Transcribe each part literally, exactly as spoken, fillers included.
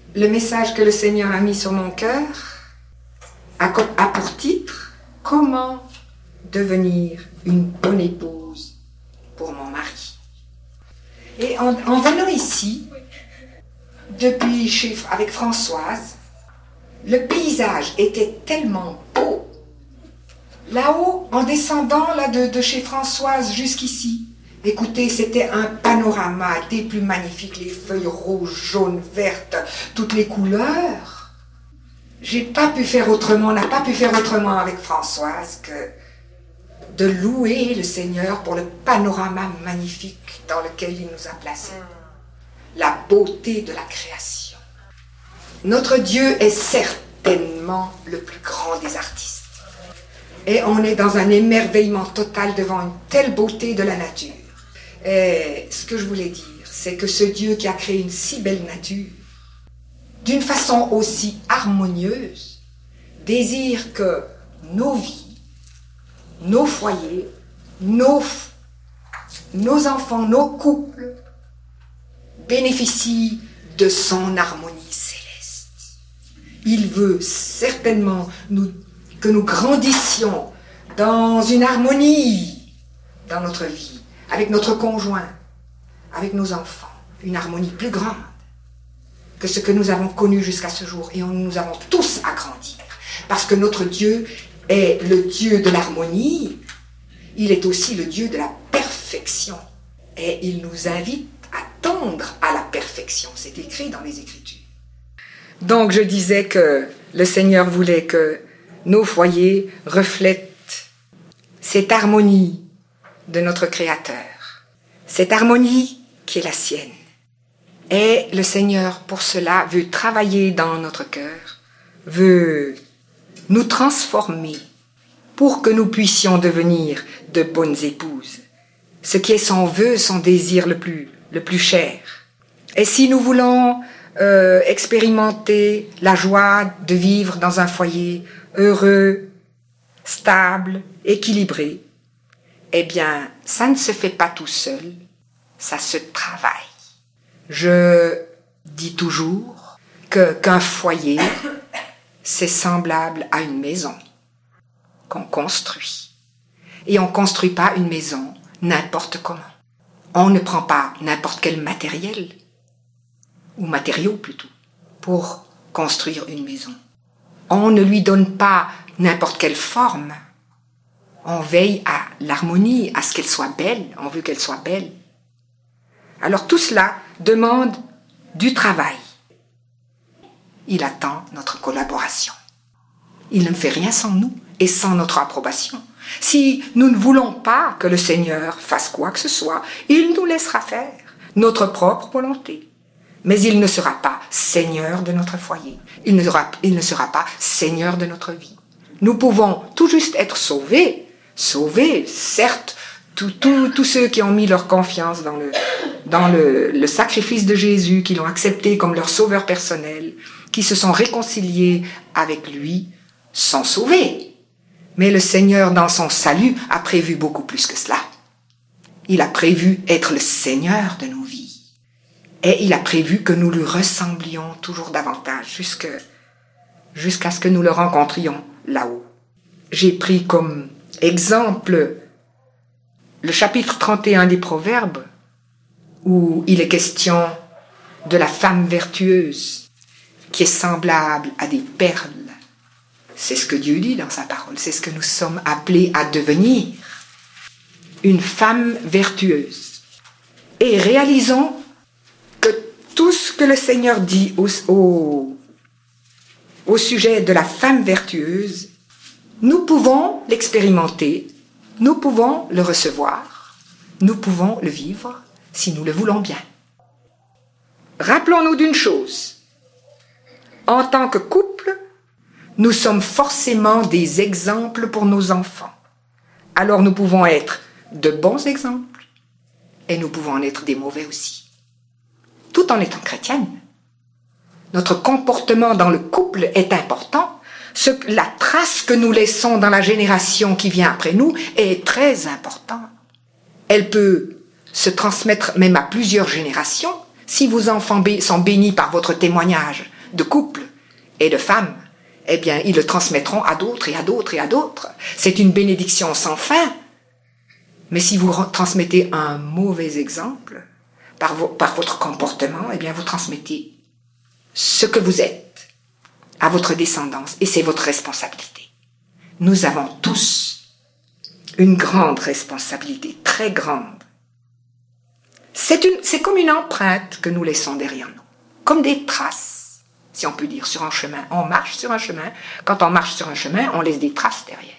Le message que le Seigneur a mis sur mon cœur a pour titre « Comment devenir une bonne épouse pour mon mari ?» Et en, en venant ici, depuis chez, avec Françoise, le paysage était tellement beau. Là-haut, en descendant là, de, de chez Françoise jusqu'ici, écoutez, c'était un panorama des plus magnifiques, les feuilles rouges, jaunes, vertes, toutes les couleurs. J'ai pas pu faire autrement, on n'a pas pu faire autrement avec Françoise que de louer le Seigneur pour le panorama magnifique dans lequel il nous a placés. La beauté de la création. Notre Dieu est certainement le plus grand des artistes. Et on est dans un émerveillement total devant une telle beauté de la nature. Et ce que je voulais dire, c'est que ce Dieu qui a créé une si belle nature, d'une façon aussi harmonieuse, désire que nos vies, nos foyers, nos, nos enfants, nos couples bénéficient de son harmonie céleste. Il veut certainement nous, que nous grandissions dans une harmonie dans notre vie, avec notre conjoint, avec nos enfants, une harmonie plus grande que ce que nous avons connu jusqu'à ce jour. Et on, nous avons tous à grandir, parce que notre Dieu est le Dieu de l'harmonie, il est aussi le Dieu de la perfection. Et il nous invite à tendre à la perfection. C'est écrit dans les Écritures. Donc je disais que le Seigneur voulait que nos foyers reflètent cette harmonie de notre Créateur, cette harmonie qui est la sienne. Et le Seigneur, pour cela, veut travailler dans notre cœur, veut nous transformer pour que nous puissions devenir de bonnes épouses, ce qui est son vœu, son désir le plus, le plus cher. Et si nous voulons euh, expérimenter la joie de vivre dans un foyer heureux, stable, équilibré, eh bien, ça ne se fait pas tout seul, ça se travaille. Je dis toujours que, qu'un foyer, c'est semblable à une maison qu'on construit. Et on ne construit pas une maison n'importe comment. On ne prend pas n'importe quel matériel, ou matériaux plutôt, pour construire une maison. On ne lui donne pas n'importe quelle forme. On veille à l'harmonie, à ce qu'elle soit belle. On veut qu'elle soit belle. Alors tout cela demande du travail. Il attend notre collaboration. Il ne fait rien sans nous et sans notre approbation. Si nous ne voulons pas que le Seigneur fasse quoi que ce soit, il nous laissera faire notre propre volonté. Mais il ne sera pas Seigneur de notre foyer. Il ne sera, il ne sera pas Seigneur de notre vie. Nous pouvons tout juste être sauvés. Sauvés, certes, tous tout, tout ceux qui ont mis leur confiance dans, le, dans le, le sacrifice de Jésus, qui l'ont accepté comme leur sauveur personnel, qui se sont réconciliés avec lui, sont sauvés. Mais le Seigneur, dans son salut, a prévu beaucoup plus que cela. Il a prévu être le Seigneur de nos vies. Et il a prévu que nous lui ressemblions toujours davantage, jusque, jusqu'à ce que nous le rencontrions là-haut. J'ai pris comme exemple le chapitre trente et un des Proverbes, où il est question de la femme vertueuse, qui est semblable à des perles. C'est ce que Dieu dit dans sa parole, c'est ce que nous sommes appelés à devenir, une femme vertueuse. Et réalisons que tout ce que le Seigneur dit au, au, au sujet de la femme vertueuse, nous pouvons l'expérimenter, nous pouvons le recevoir, nous pouvons le vivre si nous le voulons bien. Rappelons-nous d'une chose, en tant que couple, nous sommes forcément des exemples pour nos enfants. Alors nous pouvons être de bons exemples et nous pouvons en être des mauvais aussi. Tout en étant chrétienne. Notre comportement dans le couple est important. Ce, la trace que nous laissons dans la génération qui vient après nous est très importante. Elle peut se transmettre même à plusieurs générations. Si vos enfants bé- sont bénis par votre témoignage, de couples et de femmes, eh bien, ils le transmettront à d'autres et à d'autres et à d'autres. C'est une bénédiction sans fin. Mais si vous transmettez un mauvais exemple par, vo- par votre comportement, eh bien, vous transmettez ce que vous êtes à votre descendance, et c'est votre responsabilité. Nous avons tous une grande responsabilité, très grande. C'est, une, c'est comme une empreinte que nous laissons derrière nous, comme des traces, si on peut dire, sur un chemin. On marche sur un chemin. Quand on marche sur un chemin, on laisse des traces derrière.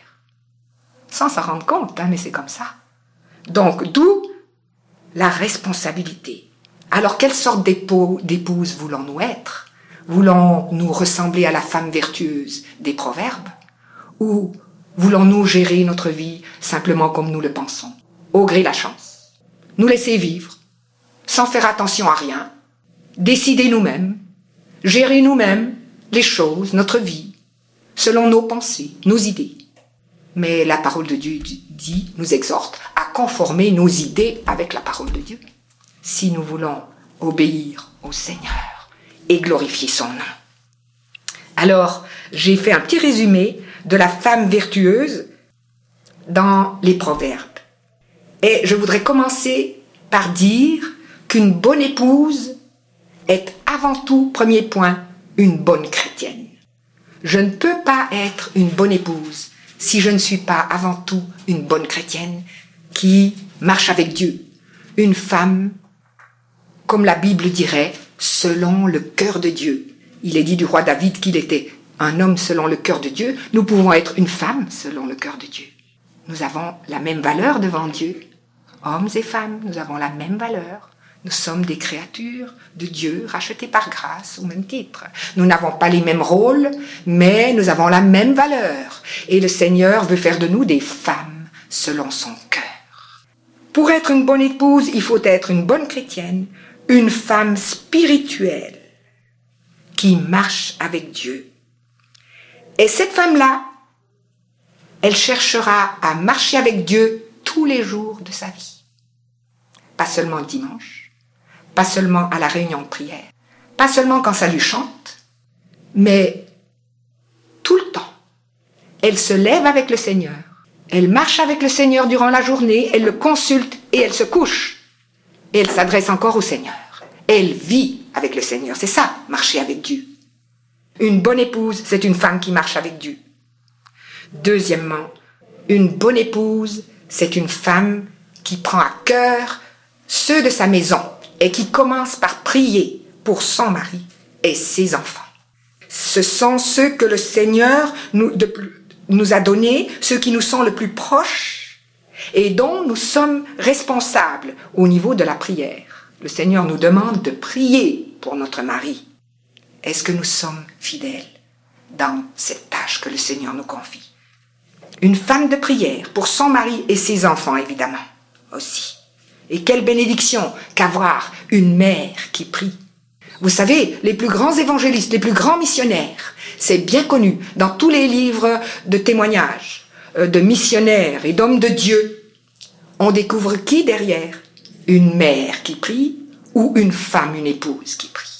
Sans s'en rendre compte, hein, mais c'est comme ça. Donc, d'où la responsabilité. Alors, quelle sorte d'époux, d'épouse voulons-nous être? Voulons-nous ressembler à la femme vertueuse des proverbes? Ou voulons-nous gérer notre vie simplement comme nous le pensons, au gré de la chance, nous laisser vivre, sans faire attention à rien, décider nous-mêmes, gérer nous-mêmes les choses, notre vie, selon nos pensées, nos idées. Mais la parole de Dieu dit, nous exhorte à conformer nos idées avec la parole de Dieu, si nous voulons obéir au Seigneur et glorifier son nom. Alors, j'ai fait un petit résumé de la femme vertueuse dans les proverbes. Et je voudrais commencer par dire qu'une bonne épouse est avant tout, premier point, une bonne chrétienne. Je ne peux pas être une bonne épouse si je ne suis pas avant tout une bonne chrétienne qui marche avec Dieu. Une femme, comme la Bible dirait, selon le cœur de Dieu. Il est dit du roi David qu'il était un homme selon le cœur de Dieu. Nous pouvons être une femme selon le cœur de Dieu. Nous avons la même valeur devant Dieu. Hommes et femmes, nous avons la même valeur. Nous sommes des créatures de Dieu, rachetées par grâce au même titre. Nous n'avons pas les mêmes rôles, mais nous avons la même valeur. Et le Seigneur veut faire de nous des femmes selon son cœur. Pour être une bonne épouse, il faut être une bonne chrétienne, une femme spirituelle qui marche avec Dieu. Et cette femme-là, elle cherchera à marcher avec Dieu tous les jours de sa vie. Pas seulement le dimanche, pas seulement à la réunion de prière, pas seulement quand ça lui chante, mais tout le temps. Elle se lève avec le Seigneur, elle marche avec le Seigneur durant la journée, elle le consulte et elle se couche. Et elle s'adresse encore au Seigneur. Elle vit avec le Seigneur. C'est ça, marcher avec Dieu. Une bonne épouse, c'est une femme qui marche avec Dieu. Deuxièmement, une bonne épouse, c'est une femme qui prend à cœur ceux de sa maison et qui commence par prier pour son mari et ses enfants. Ce sont ceux que le Seigneur nous, de, nous a donnés, ceux qui nous sont le plus proches et dont nous sommes responsables au niveau de la prière. Le Seigneur nous demande de prier pour notre mari. Est-ce que nous sommes fidèles dans cette tâche que le Seigneur nous confie? Une femme de prière pour son mari et ses enfants, évidemment, aussi. Et quelle bénédiction qu'avoir une mère qui prie. Vous savez, les plus grands évangélistes, les plus grands missionnaires, c'est bien connu dans tous les livres de témoignages, de missionnaires et d'hommes de Dieu. On découvre qui derrière? Une mère qui prie ou une femme, une épouse qui prie.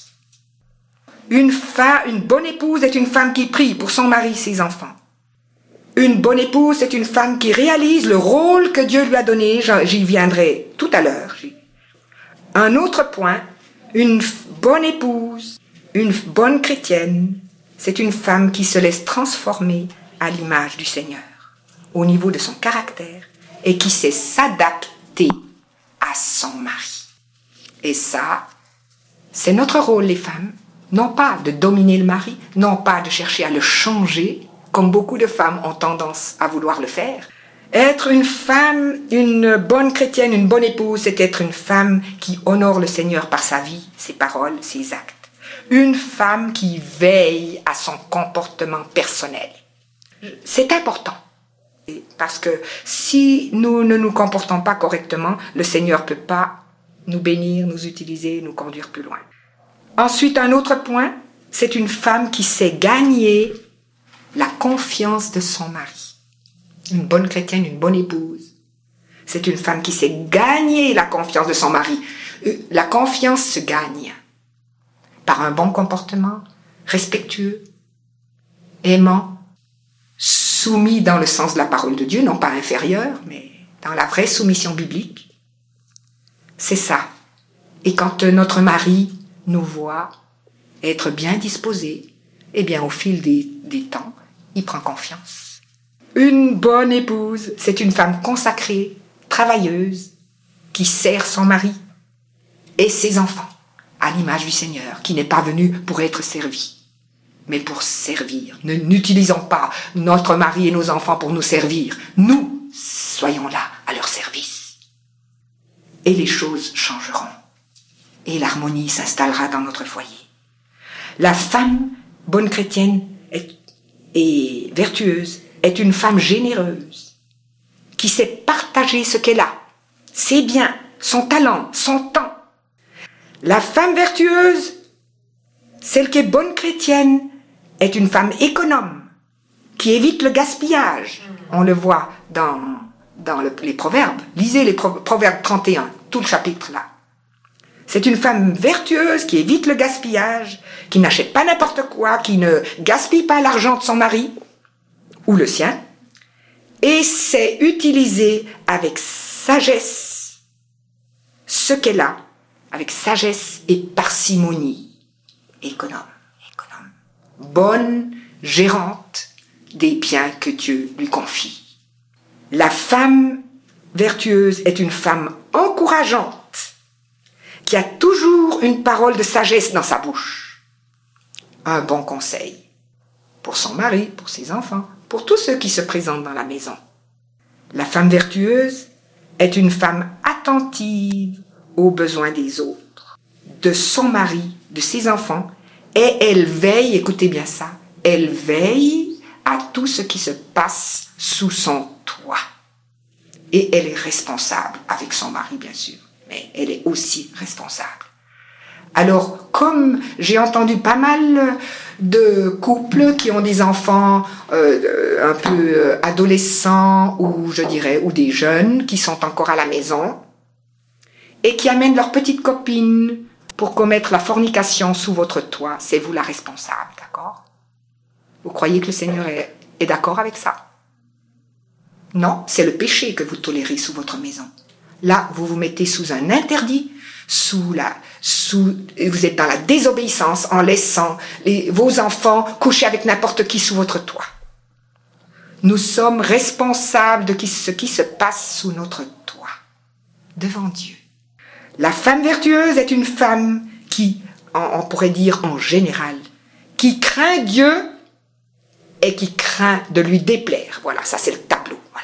Une femme, une bonne épouse est une femme qui prie pour son mari, ses enfants. Une bonne épouse, c'est une femme qui réalise le rôle que Dieu lui a donné. J'y viendrai tout à l'heure. Un autre point, une bonne épouse, une bonne chrétienne, c'est une femme qui se laisse transformer à l'image du Seigneur, au niveau de son caractère, et qui sait s'adapter à son mari. Et ça, c'est notre rôle, les femmes. Non pas de dominer le mari, non pas de chercher à le changer, comme beaucoup de femmes ont tendance à vouloir le faire. Être une femme, une bonne chrétienne, une bonne épouse, c'est être une femme qui honore le Seigneur par sa vie, ses paroles, ses actes. Une femme qui veille à son comportement personnel. C'est important. Parce que si nous ne nous comportons pas correctement, le Seigneur ne peut pas nous bénir, nous utiliser, nous conduire plus loin. Ensuite, un autre point, c'est une femme qui sait gagner la confiance de son mari. Une bonne chrétienne, une bonne épouse. C'est une femme qui sait gagner la confiance de son mari. La confiance se gagne par un bon comportement, respectueux, aimant, soumis dans le sens de la parole de Dieu, non pas inférieur, mais dans la vraie soumission biblique. C'est ça. Et quand notre mari nous voit être bien disposés, eh bien au fil des, des temps, il prend confiance. Une bonne épouse, c'est une femme consacrée, travailleuse, qui sert son mari et ses enfants, à l'image du Seigneur, qui n'est pas venu pour être servi, mais pour servir. Ne n'utilisons pas notre mari et nos enfants pour nous servir. Nous, soyons là, à leur service. Et les choses changeront. Et l'harmonie s'installera dans notre foyer. La femme, bonne chrétienne est, et vertueuse, est une femme généreuse, qui sait partager ce qu'elle a, ses biens, son talent, son temps. La femme vertueuse, celle qui est bonne chrétienne, est une femme économe, qui évite le gaspillage. On le voit dans, dans le, les proverbes. Lisez les proverbes trente et un, tout le chapitre là. C'est une femme vertueuse qui évite le gaspillage, qui n'achète pas n'importe quoi, qui ne gaspille pas l'argent de son mari, ou le sien, et sait utiliser avec sagesse ce qu'elle a, avec sagesse et parcimonie. Économe, économe. Bonne gérante des biens que Dieu lui confie. La femme vertueuse est une femme encourageante, qui a toujours une parole de sagesse dans sa bouche. Un bon conseil pour son mari, pour ses enfants, pour tous ceux qui se présentent dans la maison. La femme vertueuse est une femme attentive aux besoins des autres, de son mari, de ses enfants, et elle veille, écoutez bien ça, elle veille à tout ce qui se passe sous son toit. Et elle est responsable avec son mari, bien sûr, mais elle est aussi responsable. Alors, comme j'ai entendu pas mal de couples qui ont des enfants euh, un peu adolescents, ou je dirais, ou des jeunes qui sont encore à la maison, et qui amènent leurs petites copines pour commettre la fornication sous votre toit, c'est vous la responsable, d'accord? Vous croyez que le Seigneur est, est d'accord avec ça? Non, c'est le péché que vous tolérez sous votre maison. Là, vous vous mettez sous un interdit, sous la, sous, vous êtes dans la désobéissance en laissant les, vos enfants coucher avec n'importe qui sous votre toit. Nous sommes responsables de ce qui se passe sous notre toit, devant Dieu. La femme vertueuse est une femme qui, on pourrait dire en général, qui craint Dieu et qui craint de lui déplaire. Voilà, ça c'est le tableau. Voilà.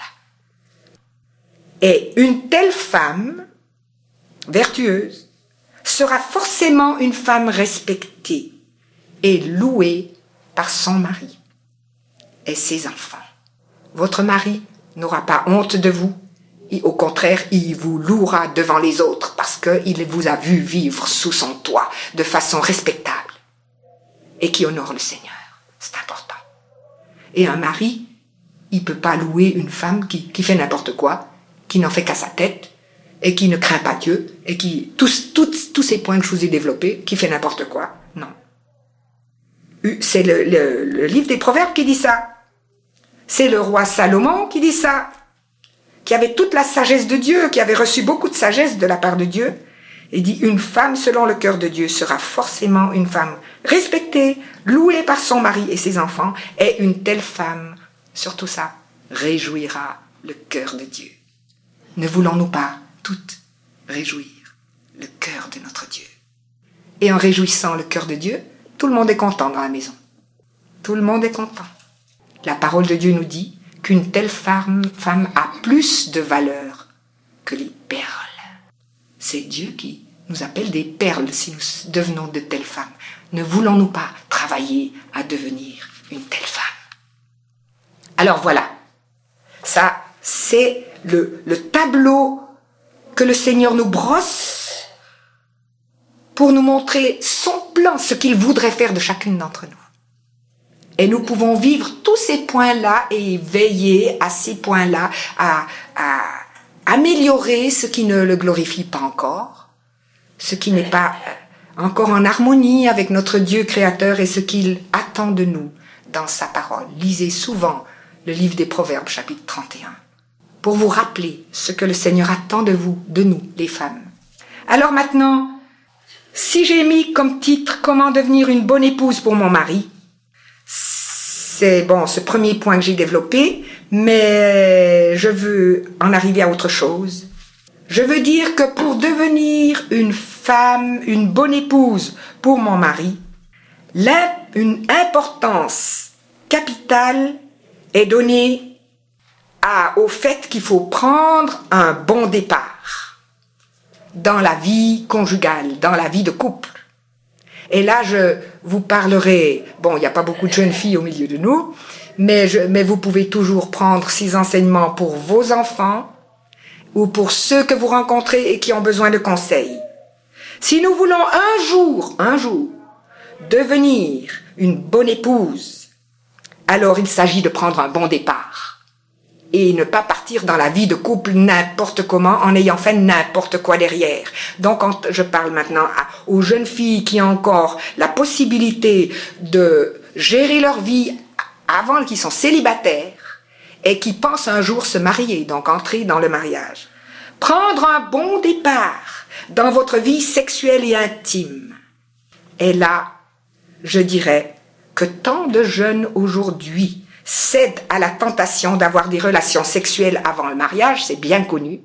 Et une telle femme vertueuse sera forcément une femme respectée et louée par son mari et ses enfants. Votre mari n'aura pas honte de vous. Et au contraire, il vous louera devant les autres parce qu'il vous a vu vivre sous son toit de façon respectable et qui honore le Seigneur. C'est important. Et un mari, il peut pas louer une femme qui, qui fait n'importe quoi, qui n'en fait qu'à sa tête et qui ne craint pas Dieu et qui, tous, tous, tous ces points que je vous ai développés, qui fait n'importe quoi. Non. C'est le, le, le livre des Proverbes qui dit ça. C'est le roi Salomon qui dit ça, qui avait toute la sagesse de Dieu, qui avait reçu beaucoup de sagesse de la part de Dieu. Il dit, une femme selon le cœur de Dieu sera forcément une femme respectée, louée par son mari et ses enfants, et une telle femme, surtout ça, réjouira le cœur de Dieu. Ne voulons-nous pas toutes réjouir le cœur de notre Dieu? Et en réjouissant le cœur de Dieu, tout le monde est content dans la maison. Tout le monde est content. La parole de Dieu nous dit qu'une telle femme, femme a plus de valeur que les perles. C'est Dieu qui nous appelle des perles si nous devenons de telles femmes. Ne voulons-nous pas travailler à devenir une telle femme? Alors voilà, ça c'est le, le tableau que le Seigneur nous brosse pour nous montrer son plan, ce qu'il voudrait faire de chacune d'entre nous. Et nous pouvons vivre tous ces points-là et veiller à ces points-là, à, à améliorer ce qui ne le glorifie pas encore, ce qui n'est pas encore en harmonie avec notre Dieu créateur et ce qu'il attend de nous dans sa parole. Lisez souvent le livre des Proverbes, chapitre trente et un, pour vous rappeler ce que le Seigneur attend de vous, de nous, les femmes. Alors maintenant, si j'ai mis comme titre « Comment devenir une bonne épouse pour mon mari », c'est bon, ce premier point que j'ai développé, mais je veux en arriver à autre chose. Je veux dire que pour devenir une femme, une bonne épouse pour mon mari, une importance capitale est donnée à, au fait qu'il faut prendre un bon départ dans la vie conjugale, dans la vie de couple. Et là, je vous parlerai, bon, il n'y a pas beaucoup de jeunes filles au milieu de nous, mais, je, mais vous pouvez toujours prendre ces enseignements pour vos enfants ou pour ceux que vous rencontrez et qui ont besoin de conseils. Si nous voulons un jour, un jour, devenir une bonne épouse, alors il s'agit de prendre un bon départ et ne pas partir dans la vie de couple n'importe comment en ayant fait n'importe quoi derrière. Donc quand je parle maintenant à, aux jeunes filles qui ont encore la possibilité de gérer leur vie avant qu'ils sont célibataires et qui pensent un jour se marier, donc entrer dans le mariage. Prendre un bon départ dans votre vie sexuelle et intime. Et là, je dirais que tant de jeunes aujourd'hui cèdent à la tentation d'avoir des relations sexuelles avant le mariage, c'est bien connu,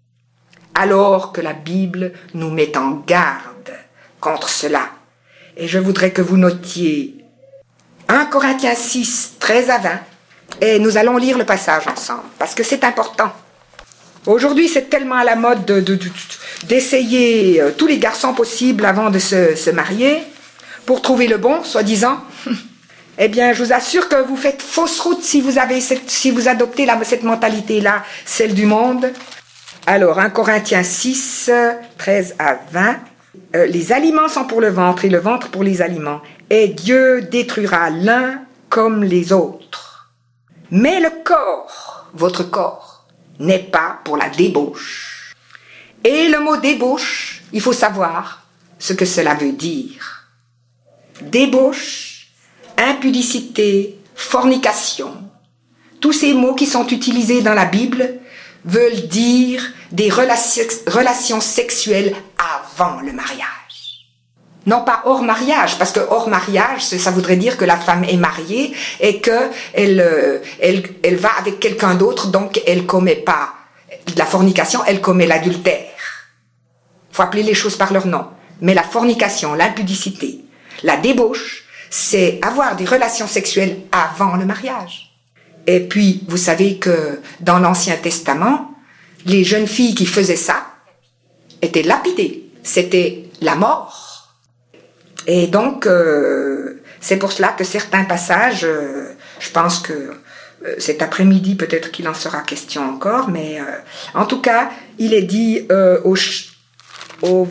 alors que la Bible nous met en garde contre cela. Et je voudrais que vous notiez un Corinthiens six, treize à vingt, et nous allons lire le passage ensemble, parce que c'est important. Aujourd'hui, c'est tellement à la mode de, de, de, d'essayer tous les garçons possibles avant de se, se marier, pour trouver le bon, soi-disant. Eh bien, je vous assure que vous faites fausse route si vous, avez cette, si vous adoptez la, cette mentalité-là, celle du monde. Alors, un Corinthiens six, treize à vingt. Euh, les aliments sont pour le ventre et le ventre pour les aliments. Et Dieu détruira l'un comme les autres. Mais le corps, votre corps, n'est pas pour la débauche. Et le mot débauche, il faut savoir ce que cela veut dire. Débauche, impudicité, fornication, tous ces mots qui sont utilisés dans la Bible veulent dire des relations, relations sexuelles avant le mariage. Non pas hors mariage, parce que hors mariage, ça voudrait dire que la femme est mariée et qu'elle elle, elle va avec quelqu'un d'autre, donc elle commet pas la fornication, elle commet l'adultère. Il faut appeler les choses par leur nom. Mais la fornication, l'impudicité, la débauche, c'est avoir des relations sexuelles avant le mariage. Et puis, vous savez que dans l'Ancien Testament, les jeunes filles qui faisaient ça étaient lapidées. C'était la mort. Et donc, euh, c'est pour cela que certains passages, euh, je pense que euh, cet après-midi, peut-être qu'il en sera question encore, mais euh, en tout cas, il est dit euh, au, au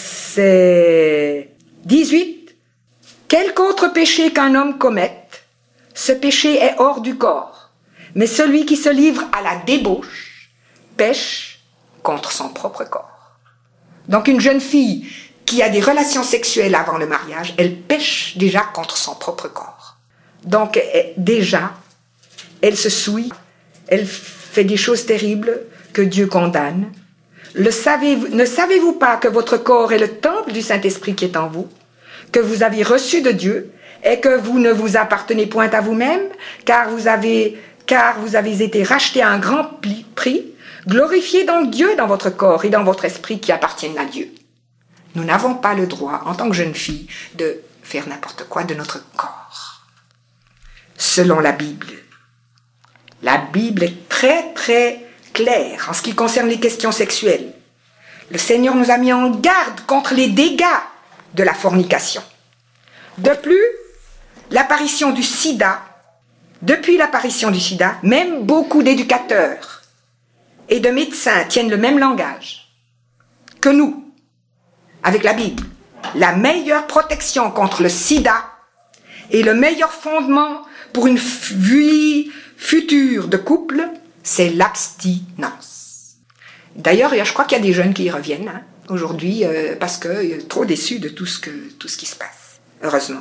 verset dix-huit, quelque autre péché qu'un homme commette, ce péché est hors du corps. Mais celui qui se livre à la débauche pêche contre son propre corps. Donc une jeune fille qui a des relations sexuelles avant le mariage, elle pêche déjà contre son propre corps. Donc déjà, elle se souille, elle fait des choses terribles que Dieu condamne. Le savez-vous, ne savez-vous pas que votre corps est le temple du Saint-Esprit qui est en vous, que vous avez reçu de Dieu et que vous ne vous appartenez point à vous-même, car vous avez, car vous avez été rachetés à un grand prix. Glorifiez donc Dieu dans votre corps et dans votre esprit qui appartiennent à Dieu. Nous n'avons pas le droit, en tant que jeune fille, de faire n'importe quoi de notre corps. Selon la Bible. La Bible est très très claire en ce qui concerne les questions sexuelles. Le Seigneur nous a mis en garde contre les dégâts de la fornication. De plus, l'apparition du sida, depuis l'apparition du sida, même beaucoup d'éducateurs et de médecins tiennent le même langage que nous, avec la Bible. La meilleure protection contre le sida et le meilleur fondement pour une vie future de couple, c'est l'abstinence. D'ailleurs, je crois qu'il y a des jeunes qui y reviennent, hein. aujourd'hui euh, parce que euh, trop déçus de tout ce, que, tout ce qui se passe, heureusement.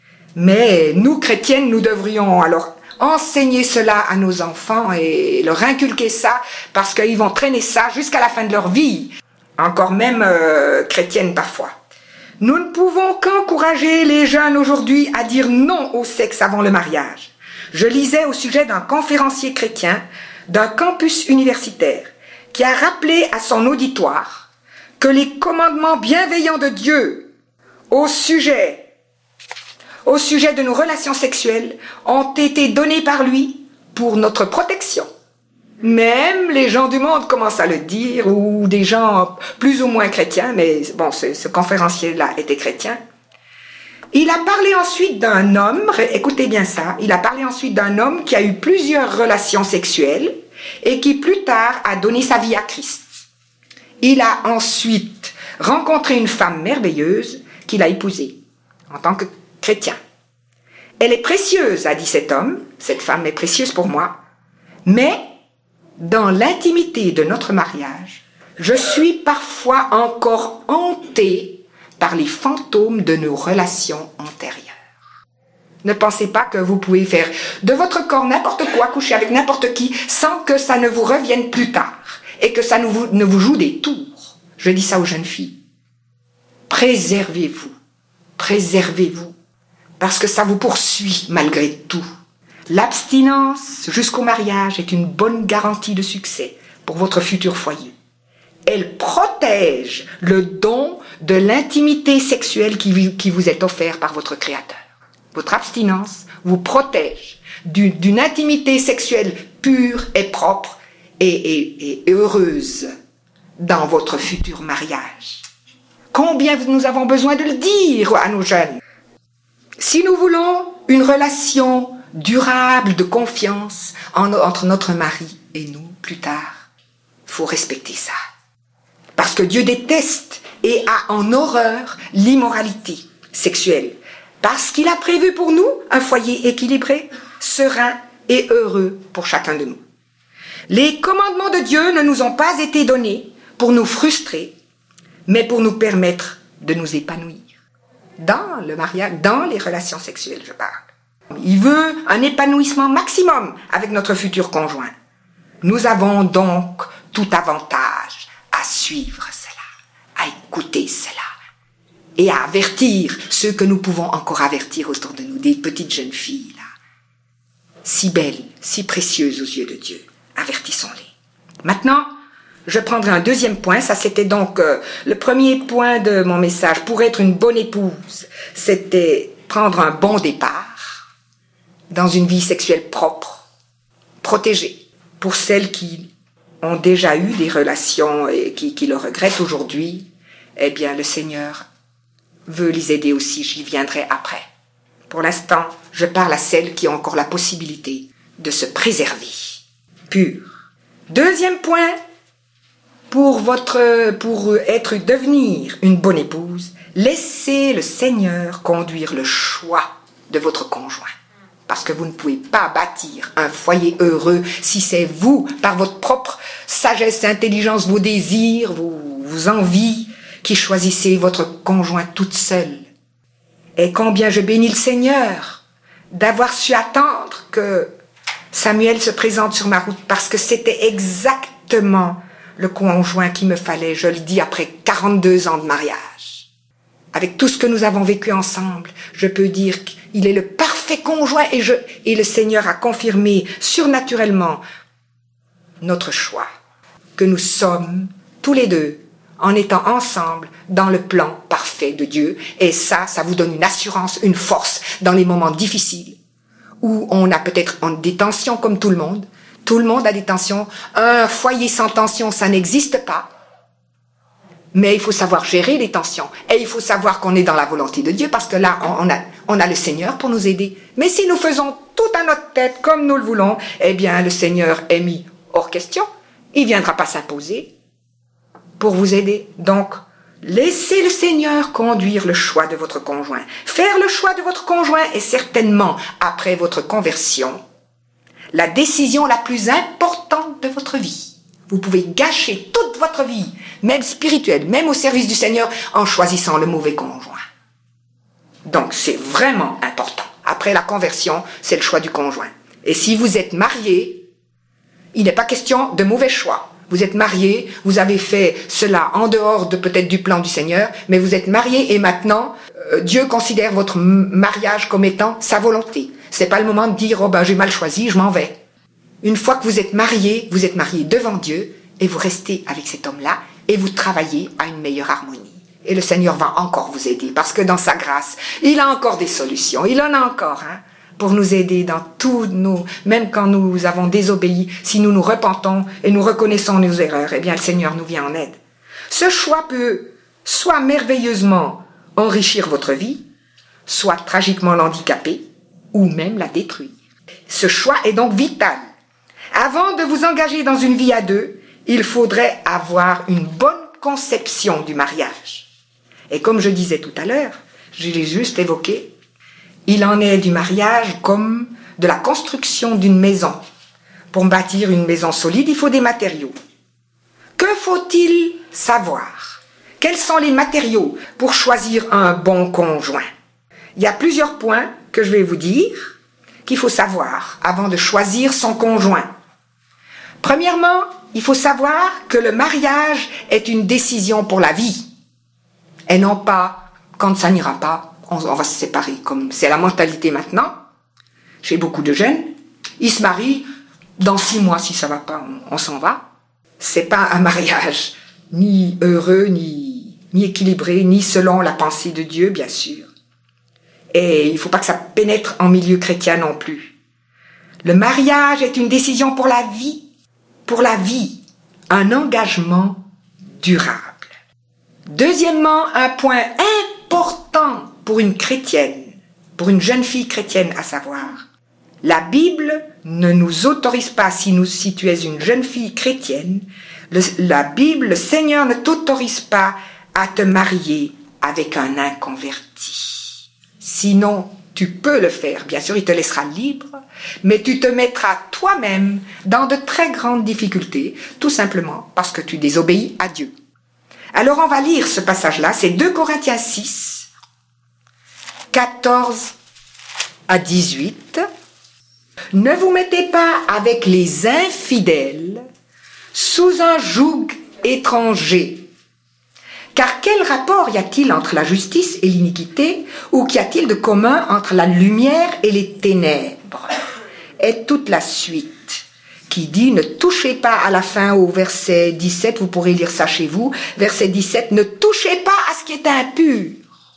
Mais nous, chrétiennes, nous devrions alors enseigner cela à nos enfants et leur inculquer ça parce qu'ils vont traîner ça jusqu'à la fin de leur vie, encore même euh, chrétiennes parfois. Nous ne pouvons qu'encourager les jeunes aujourd'hui à dire non au sexe avant le mariage. Je lisais au sujet d'un conférencier chrétien d'un campus universitaire qui a rappelé à son auditoire que les commandements bienveillants de Dieu au sujet, au sujet de nos relations sexuelles ont été donnés par lui pour notre protection. Même les gens du monde commencent à le dire, ou des gens plus ou moins chrétiens, mais bon, ce, ce conférencier-là était chrétien. Il a parlé ensuite d'un homme, écoutez bien ça, il a parlé ensuite d'un homme qui a eu plusieurs relations sexuelles et qui plus tard a donné sa vie à Christ. Il a ensuite rencontré une femme merveilleuse qu'il a épousée en tant que chrétien. Elle est précieuse, a dit cet homme, cette femme est précieuse pour moi, mais dans l'intimité de notre mariage, je suis parfois encore hanté par les fantômes de nos relations antérieures. Ne pensez pas que vous pouvez faire de votre corps n'importe quoi, coucher avec n'importe qui, sans que ça ne vous revienne plus tard et que ça ne vous, ne vous joue des tours. Je dis ça aux jeunes filles. Préservez-vous, préservez-vous, parce que ça vous poursuit malgré tout. L'abstinence jusqu'au mariage est une bonne garantie de succès pour votre futur foyer. Elle protège le don de l'intimité sexuelle qui, qui vous est offert par votre Créateur. Votre abstinence vous protège d'une, d'une intimité sexuelle pure et propre et, et, et heureuse dans votre futur mariage. Combien nous avons besoin de le dire à nos jeunes. Si nous voulons une relation durable de confiance en, entre notre mari et nous plus tard, il faut respecter ça. Parce que Dieu déteste et a en horreur l'immoralité sexuelle. Parce qu'il a prévu pour nous un foyer équilibré, serein et heureux pour chacun de nous. Les commandements de Dieu ne nous ont pas été donnés pour nous frustrer, mais pour nous permettre de nous épanouir. Dans le mariage, dans les relations sexuelles, je parle. Il veut un épanouissement maximum avec notre futur conjoint. Nous avons donc tout avantage à suivre cela, à écouter cela et à avertir ceux que nous pouvons encore avertir autour de nous, des petites jeunes filles là, si belles, si précieuses aux yeux de Dieu. Avertissons-les. Maintenant, je prendrai un deuxième point. Ça, c'était donc euh, le premier point de mon message. Pour être une bonne épouse, c'était prendre un bon départ dans une vie sexuelle propre, protégée. Pour celles qui ont déjà eu des relations et qui, qui le regrettent aujourd'hui, eh bien, le Seigneur veut les aider aussi. J'y viendrai après. Pour l'instant, je parle à celles qui ont encore la possibilité de se préserver. Pur. Deuxième point, pour votre, pour être, devenir une bonne épouse, laissez le Seigneur conduire le choix de votre conjoint. Parce que vous ne pouvez pas bâtir un foyer heureux si c'est vous, par votre propre sagesse, intelligence, vos désirs, vos, vos envies, qui choisissez votre conjoint toute seule. Et combien je bénis le Seigneur d'avoir su attendre que Samuel se présente sur ma route, parce que c'était exactement le conjoint qu'il me fallait, je le dis après quarante-deux ans de mariage. Avec tout ce que nous avons vécu ensemble, je peux dire qu'il est le parfait conjoint et, je, et le Seigneur a confirmé surnaturellement notre choix, que nous sommes tous les deux en étant ensemble dans le plan parfait de Dieu. Et ça, ça vous donne une assurance, une force dans les moments difficiles où on a peut-être des tensions comme tout le monde. Tout le monde a des tensions. Un foyer sans tension, ça n'existe pas. Mais il faut savoir gérer les tensions. Et il faut savoir qu'on est dans la volonté de Dieu, parce que là, on a, on a le Seigneur pour nous aider. Mais si nous faisons tout à notre tête comme nous le voulons, eh bien, le Seigneur est mis hors question. Il ne viendra pas s'imposer pour vous aider. Donc, laissez le Seigneur conduire le choix de votre conjoint. Faire le choix de votre conjoint est certainement, après votre conversion, la décision la plus importante de votre vie. Vous pouvez gâcher toute votre vie, même spirituelle, même au service du Seigneur, en choisissant le mauvais conjoint. Donc c'est vraiment important. Après la conversion, c'est le choix du conjoint. Et si vous êtes marié, il n'est pas question de mauvais choix. Vous êtes marié, vous avez fait cela en dehors de peut-être du plan du Seigneur, mais vous êtes marié et maintenant, euh, Dieu considère votre mariage comme étant sa volonté. C'est pas le moment de dire, oh ben j'ai mal choisi, je m'en vais. Une fois que vous êtes marié, vous êtes marié devant Dieu et vous restez avec cet homme-là et vous travaillez à une meilleure harmonie. Et le Seigneur va encore vous aider parce que dans sa grâce, il a encore des solutions. Il en a encore, hein, pour nous aider dans tous nos, même quand nous avons désobéi, si nous nous repentons et nous reconnaissons nos erreurs, eh bien le Seigneur nous vient en aide. Ce choix peut soit merveilleusement enrichir votre vie, soit tragiquement l'handicaper ou même la détruire. Ce choix est donc vital. Avant de vous engager dans une vie à deux, il faudrait avoir une bonne conception du mariage. Et comme je disais tout à l'heure, je l'ai juste évoqué, il en est du mariage comme de la construction d'une maison. Pour bâtir une maison solide, il faut des matériaux. Que faut-il savoir? Quels sont les matériaux pour choisir un bon conjoint? Il y a plusieurs points que je vais vous dire qu'il faut savoir avant de choisir son conjoint. Premièrement, il faut savoir que le mariage est une décision pour la vie. Et non pas, quand ça n'ira pas, on, on va se séparer. Comme c'est la mentalité maintenant, chez beaucoup de jeunes, ils se marient, dans six mois, si ça va pas, on, on s'en va. C'est pas un mariage, ni heureux, ni, ni équilibré, ni selon la pensée de Dieu, bien sûr. Et il faut pas que ça pénètre en milieu chrétien non plus. Le mariage est une décision pour la vie. Pour la vie, un engagement durable. Deuxièmement, un point important pour une chrétienne, pour une jeune fille chrétienne à savoir, la Bible ne nous autorise pas, si, nous, si tu es une jeune fille chrétienne, le, la Bible, le Seigneur ne t'autorise pas à te marier avec un inconverti. Sinon, tu peux le faire, bien sûr, il te laissera libre, mais tu te mettras toi-même dans de très grandes difficultés, tout simplement parce que tu désobéis à Dieu. Alors on va lire ce passage-là, c'est deux Corinthiens six, quatorze à dix-huit. Ne vous mettez pas avec les infidèles sous un joug étranger. Car quel rapport y a-t-il entre la justice et l'iniquité, ou qu'y a-t-il de commun entre la lumière et les ténèbres? Et toute la suite qui dit, ne touchez pas à la fin au verset dix-sept, vous pourrez lire ça chez vous, verset dix-sept, ne touchez pas à ce qui est impur.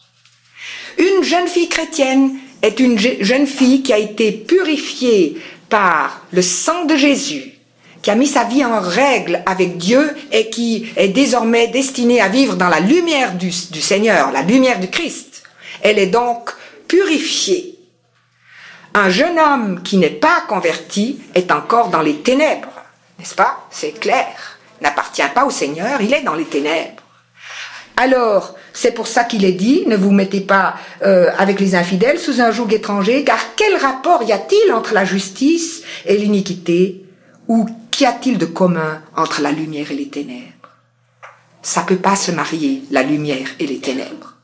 Une jeune fille chrétienne est une jeune fille qui a été purifiée par le sang de Jésus, qui a mis sa vie en règle avec Dieu et qui est désormais destinée à vivre dans la lumière du, du Seigneur, la lumière du Christ. Elle est donc purifiée. Un jeune homme qui n'est pas converti est encore dans les ténèbres, n'est-ce pas? C'est clair. N'appartient pas au Seigneur, il est dans les ténèbres. Alors, c'est pour ça qu'il est dit, ne vous mettez pas euh, avec les infidèles sous un joug étranger, car quel rapport y a-t-il entre la justice et l'iniquité, ou qu'y a-t-il de commun entre la lumière et les ténèbres? Ça peut pas se marier, la lumière et les ténèbres.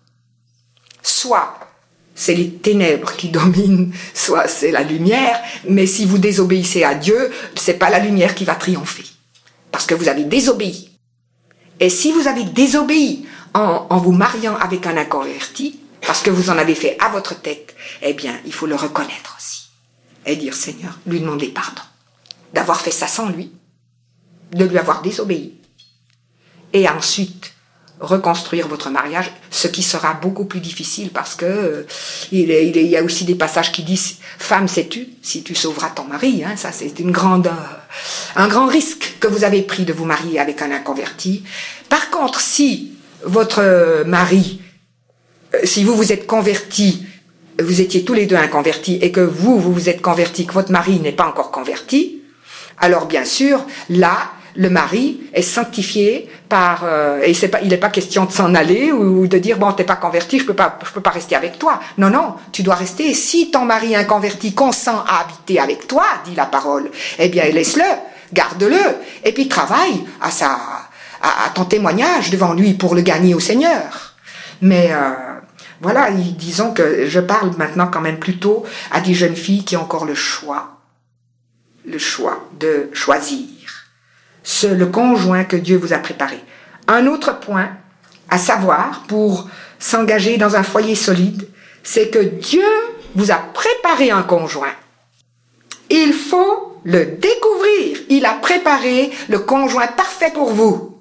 Soit c'est les ténèbres qui dominent, soit c'est la lumière, mais si vous désobéissez à Dieu, c'est pas la lumière qui va triompher, parce que vous avez désobéi. Et si vous avez désobéi en, en vous mariant avec un inconverti, parce que vous en avez fait à votre tête, eh bien, il faut le reconnaître aussi. Et dire, Seigneur, lui demander pardon d'avoir fait ça sans lui, de lui avoir désobéi. Et ensuite, reconstruire votre mariage, ce qui sera beaucoup plus difficile parce que euh, il, est, il, est, il y a aussi des passages qui disent « Femme, sais-tu, si tu sauveras ton mari hein, », ça c'est une grande, euh, un grand risque que vous avez pris de vous marier avec un inconverti. Par contre, si votre mari, euh, si vous vous êtes converti, vous étiez tous les deux inconvertis et que vous, vous vous êtes converti, que votre mari n'est pas encore converti, alors bien sûr, là, le mari est sanctifié par euh, et c'est pas, il n'est pas question de s'en aller ou de dire bon t'es pas converti, je peux pas, je peux pas rester avec toi. Non non, tu dois rester. Et si ton mari inconverti consent à habiter avec toi, dit la parole, eh bien laisse-le. garde-le, et puis travaille à, sa, à, à ton témoignage devant lui pour le gagner au Seigneur. Mais euh, voilà, disons que je parle maintenant quand même plutôt à des jeunes filles qui ont encore le choix, le choix de choisir ce, le conjoint que Dieu vous a préparé. Un autre point à savoir pour s'engager dans un foyer solide, c'est que Dieu vous a préparé un conjoint. Il faut le découvrir. Il a préparé le conjoint parfait pour vous.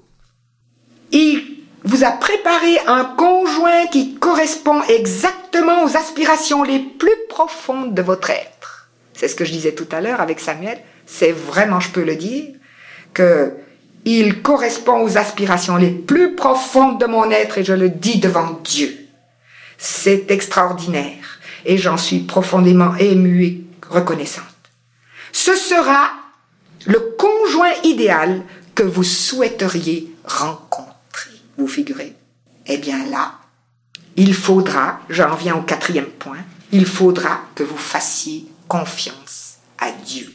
Il vous a préparé un conjoint qui correspond exactement aux aspirations les plus profondes de votre être. C'est ce que je disais tout à l'heure avec Samuel. C'est vraiment, je peux le dire, que il correspond aux aspirations les plus profondes de mon être et je le dis devant Dieu. C'est extraordinaire et j'en suis profondément émue et reconnaissante. Ce sera le conjoint idéal que vous souhaiteriez rencontrer. Vous figurez? Eh bien là, il faudra, j'en viens au quatrième point, il faudra que vous fassiez confiance à Dieu.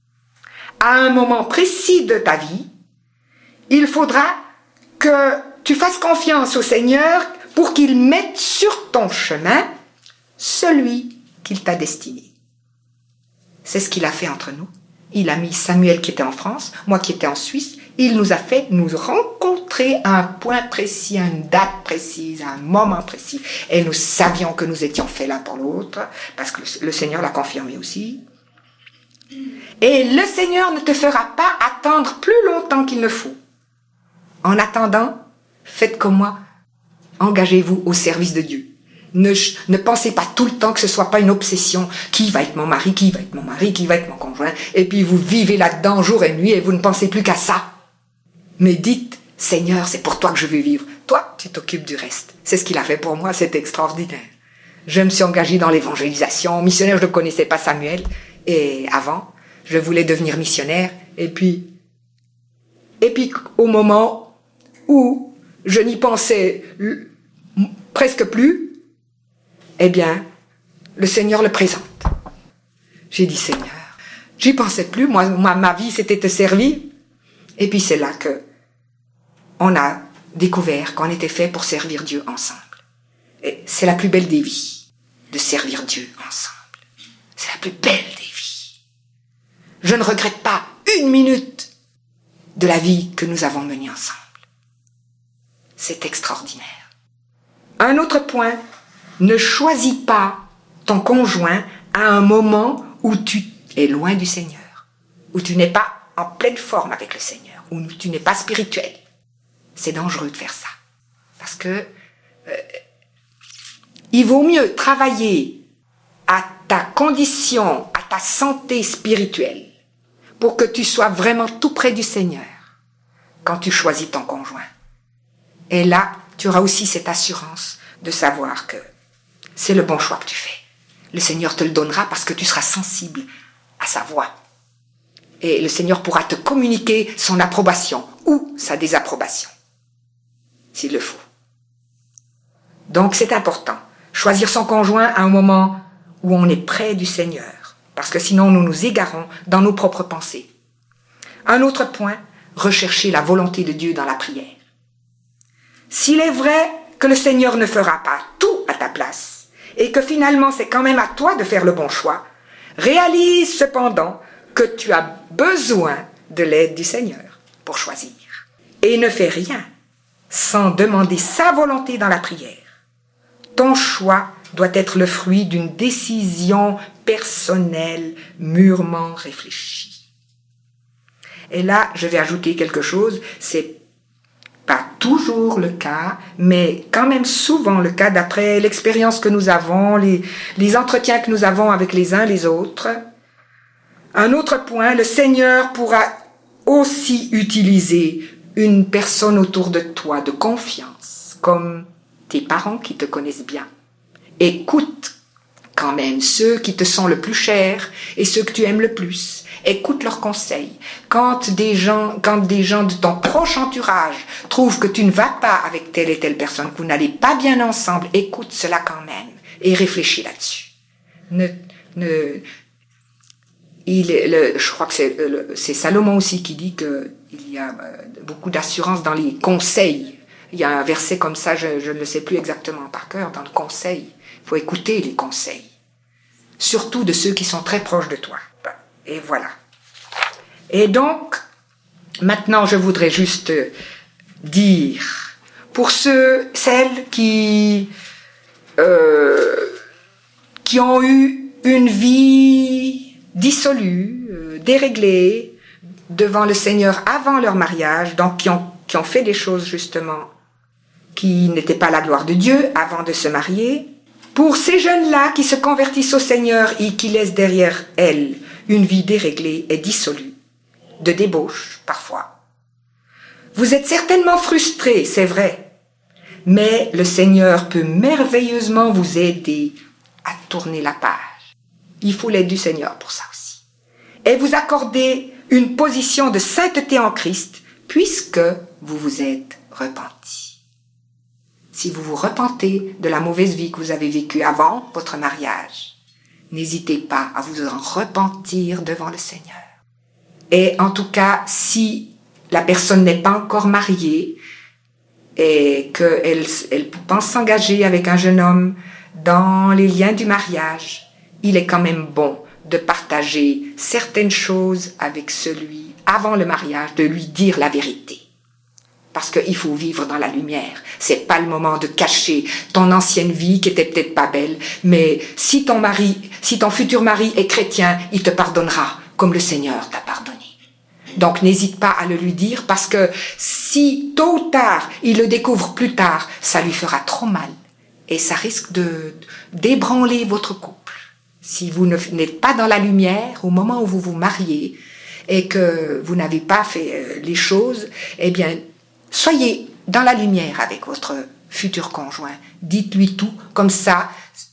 À un moment précis de ta vie, il faudra que tu fasses confiance au Seigneur pour qu'il mette sur ton chemin celui qu'il t'a destiné. C'est ce qu'il a fait entre nous. Il a mis Samuel qui était en France, moi qui étais en Suisse. Il nous a fait nous rencontrer à un point précis, à une date précise, à un moment précis. Et nous savions que nous étions faits l'un pour l'autre, parce que le Seigneur l'a confirmé aussi. Et le Seigneur ne te fera pas attendre plus longtemps qu'il ne faut. En attendant, faites comme moi, engagez-vous au service de Dieu. Ne, ne pensez pas tout le temps que ce soit pas une obsession. Qui va être mon mari, qui va être mon mari, qui va être mon conjoint. Et puis vous vivez là-dedans jour et nuit et vous ne pensez plus qu'à ça. Mais dites, Seigneur, c'est pour toi que je veux vivre. Toi, tu t'occupes du reste. C'est ce qu'il a fait pour moi, c'est extraordinaire. Je me suis engagée dans l'évangélisation. Missionnaire, je ne connaissais pas Samuel. Et avant, je voulais devenir missionnaire. Et puis, et puis au moment où je n'y pensais presque plus, eh bien, le Seigneur le présente. J'ai dit, Seigneur, j'y pensais plus, moi, ma, ma vie c'était te servir. Et puis c'est là que on a découvert qu'on était fait pour servir Dieu ensemble. Et c'est la plus belle des vies, de servir Dieu ensemble. C'est la plus belle des vies. Je ne regrette pas une minute de la vie que nous avons menée ensemble. C'est extraordinaire. Un autre point, ne choisis pas ton conjoint à un moment où tu es loin du Seigneur, où tu n'es pas en pleine forme avec le Seigneur, où tu n'es pas spirituel. C'est dangereux de faire ça. Parce que euh, il vaut mieux travailler à ta condition, à ta santé spirituelle, pour que tu sois vraiment tout près du Seigneur quand tu choisis ton conjoint. Et là, tu auras aussi cette assurance de savoir que c'est le bon choix que tu fais. Le Seigneur te le donnera parce que tu seras sensible à sa voix. Et le Seigneur pourra te communiquer son approbation ou sa désapprobation, s'il le faut. Donc c'est important. Choisir son conjoint à un moment où on est près du Seigneur, parce que sinon nous nous égarons dans nos propres pensées. Un autre point, rechercher la volonté de Dieu dans la prière. S'il est vrai que le Seigneur ne fera pas tout à ta place, et que finalement c'est quand même à toi de faire le bon choix, réalise cependant que tu as besoin de l'aide du Seigneur pour choisir. Et ne fais rien sans demander sa volonté dans la prière. Ton choix doit être le fruit d'une décision personnelle mûrement réfléchie. Et là, je vais ajouter quelque chose, c'est pas toujours le cas, mais quand même souvent le cas d'après l'expérience que nous avons, les, les entretiens que nous avons avec les uns les autres. Un autre point, le Seigneur pourra aussi utiliser une personne autour de toi de confiance, comme tes parents qui te connaissent bien. Écoute quand même ceux qui te sont le plus chers et ceux que tu aimes le plus. Écoute leurs conseils. Quand des gens, quand des gens de ton proche entourage trouvent que tu ne vas pas avec telle et telle personne, que vous n'allez pas bien ensemble, écoute cela quand même et réfléchis là-dessus. Ne, ne, il est le, je crois que c'est, c'est Salomon aussi qui dit qu'il y a beaucoup d'assurance dans les conseils. Il y a un verset comme ça, je, je ne le sais plus exactement par cœur, dans le conseil. Il faut écouter les conseils. Surtout de ceux qui sont très proches de toi. Et voilà. Et donc, maintenant, je voudrais juste dire, pour ceux, celles qui, euh, qui ont eu une vie dissolue, euh, déréglée, devant le Seigneur avant leur mariage, donc qui ont, qui ont fait des choses justement qui n'étaient pas la gloire de Dieu avant de se marier, pour ces jeunes-là qui se convertissent au Seigneur et qui laissent derrière elles une vie déréglée et dissolue, de débauche parfois. Vous êtes certainement frustrés, c'est vrai, mais le Seigneur peut merveilleusement vous aider à tourner la page. Il faut l'aide du Seigneur pour ça aussi. Et vous accorder une position de sainteté en Christ, puisque vous vous êtes repentis. Si vous vous repentez de la mauvaise vie que vous avez vécue avant votre mariage, n'hésitez pas à vous en repentir devant le Seigneur. Et en tout cas, si la personne n'est pas encore mariée et qu'elle elle pense s'engager avec un jeune homme dans les liens du mariage, il est quand même bon de partager certaines choses avec celui avant le mariage, de lui dire la vérité. Parce qu'il faut vivre dans la lumière. C'est pas le moment de cacher ton ancienne vie qui était peut-être pas belle, mais si ton mari, si ton futur mari est chrétien, il te pardonnera comme le Seigneur t'a pardonné. Donc n'hésite pas à le lui dire, parce que si tôt ou tard il le découvre plus tard, ça lui fera trop mal et ça risque de d'ébranler votre couple. Si vous n'êtes pas dans la lumière au moment où vous vous mariez et que vous n'avez pas fait les choses, eh bien soyez dans la lumière avec votre futur conjoint. Dites-lui tout, comme ça,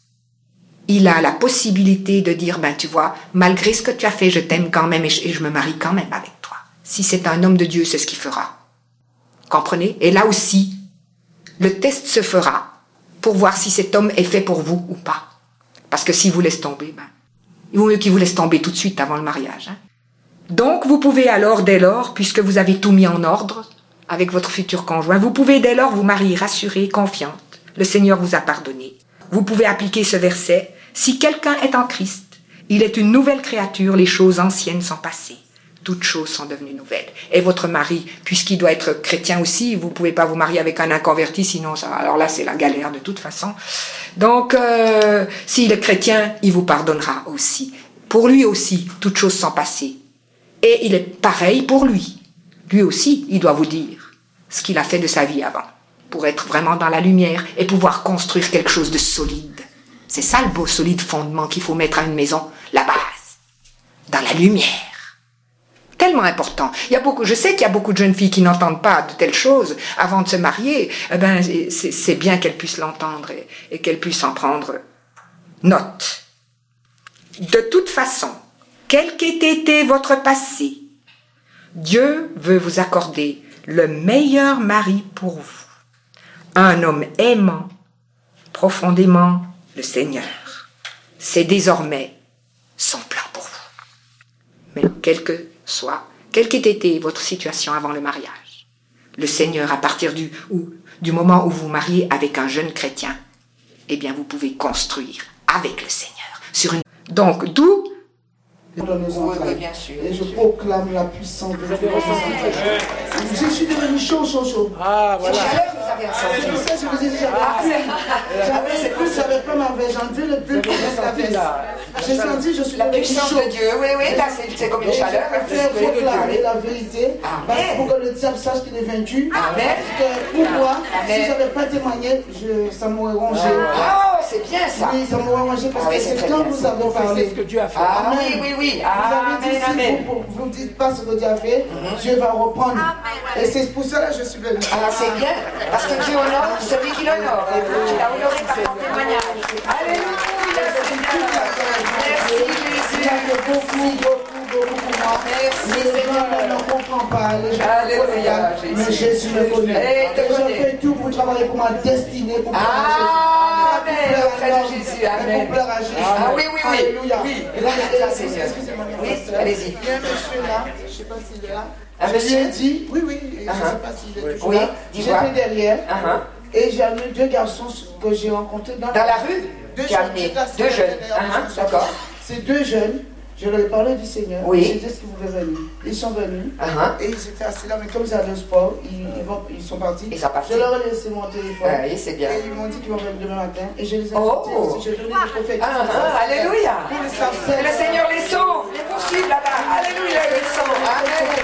il a la possibilité de dire, ben tu vois, malgré ce que tu as fait, je t'aime quand même et je, et je me marie quand même avec toi. Si c'est un homme de Dieu, c'est ce qu'il fera. Comprenez? Et là aussi, le test se fera pour voir si cet homme est fait pour vous ou pas. Parce que s'il vous laisse tomber, ben, il vaut mieux qu'il vous laisse tomber tout de suite avant le mariage. Hein. Donc, vous pouvez alors, dès lors, puisque vous avez tout mis en ordre, avec votre futur conjoint, vous pouvez dès lors vous marier rassurée, confiante. Le Seigneur vous a pardonné. Vous pouvez appliquer ce verset. Si quelqu'un est en Christ, il est une nouvelle créature, les choses anciennes sont passées. Toutes choses sont devenues nouvelles. Et votre mari, puisqu'il doit être chrétien aussi, vous ne pouvez pas vous marier avec un inconverti, sinon ça, alors là c'est la galère de toute façon. Donc, euh, s'il est chrétien, il vous pardonnera aussi. Pour lui aussi, toutes choses sont passées. Et il est pareil pour lui. Lui aussi, il doit vous dire ce qu'il a fait de sa vie avant, pour être vraiment dans la lumière et pouvoir construire quelque chose de solide. C'est ça le beau solide fondement qu'il faut mettre à une maison, la base, dans la lumière. Tellement important. Il y a beaucoup, je sais qu'il y a beaucoup de jeunes filles qui n'entendent pas de telles choses avant de se marier. Eh ben, c'est, c'est bien qu'elles puissent l'entendre et, et qu'elles puissent en prendre note. De toute façon, quel qu'ait été votre passé, Dieu veut vous accorder le meilleur mari pour vous. Un homme aimant profondément le Seigneur. C'est désormais son plan pour vous. Mais quel que soit, quelle qu'ait été votre situation avant le mariage, le Seigneur, à partir du, ou, du moment où vous vous mariez avec un jeune chrétien, eh bien vous pouvez construire avec le Seigneur. Sur une... Donc, d'où dans nos entrailles. Oui, bien sûr. Et je proclame la puissance de Dieu. Je suis devenu chaud, chaud, chaud. Ah, voilà. C'est pour ça que je vous ai dit, j'avais plus, j'avais pas ma veille, j'en dis le plus que la veste. J'ai senti, je suis la devenu puissance chaud. de Dieu, oui, oui, là c'est, c'est comme une chaleur. Je vais faire proclamer la vérité, parce pour que le diable sache qu'il est vaincu. Amen. Pourquoi? Si je n'avais pas témoigné, je, ça m'aurait rongé. Oh, c'est bien ça. Oui, ça m'aurait rongé parce Ah, oui, que c'est c'est quand vous avez parlé. C'est ce que Dieu a fait. Ah oui, oui, oui. Vous avez dit, Amen, si vous ne dites pas ce que Dieu a fait, mm-hmm. Dieu va reprendre. Amen. Et c'est pour cela que je suis venu. Alors c'est bien, parce que Dieu honore celui qui l'honore. Et vous, tu l'as honoré par ton témoignage. Alléluia, Seigneur. Merci, Jésus. Il a fait beaucoup, beaucoup, beaucoup pour moi. Merci, les Seigneur. gens ne comprennent pas. Les gens Alléluia, mais Jésus me connaît. Et je fais tout pour travailler pour ma destinée, pour ah, Amen. Auprès de Jésus. Amen. Pour plaire à Jésus. Ah oui, oui, oui. Alléluia. Oui. Excusez-moi. Oui, allez-y. Il y a un monsieur là, je ne sais pas s'il est là. Un je monsieur? lui ai dit, oui, oui, je ne Uh-huh. sais pas s'il est toujours Oui, là. dis-moi. J'étais derrière Uh-huh. et j'ai amené deux garçons que j'ai rencontrés dans, Dans la rue? Deux Tu as jeunes, amené j'étais assis deux à jeunes. l'intérieur, Uh-huh, ils sont d'accord. sortis. Ces deux jeunes, je leur ai parlé du Seigneur. Oui. J'ai dit est-ce qu'ils pouvaient venir. Ils sont venus. Uh-huh. Et ils étaient assis là, mais comme ils avaient le sport, ils, ils, vont, ils sont partis. Ils sont partis. Je leur ai laissé mon téléphone. Ah oui, c'est bien. Et ils m'ont dit qu'ils vont venir demain matin. Et je les ai Oh. invités aussi. J'ai donné des prophéties. Ah, ah, alléluia. Pour les sarcelles. Que le Seigneur les sauve, les poursuive là-bas. Alléluia, les sauve. Amen.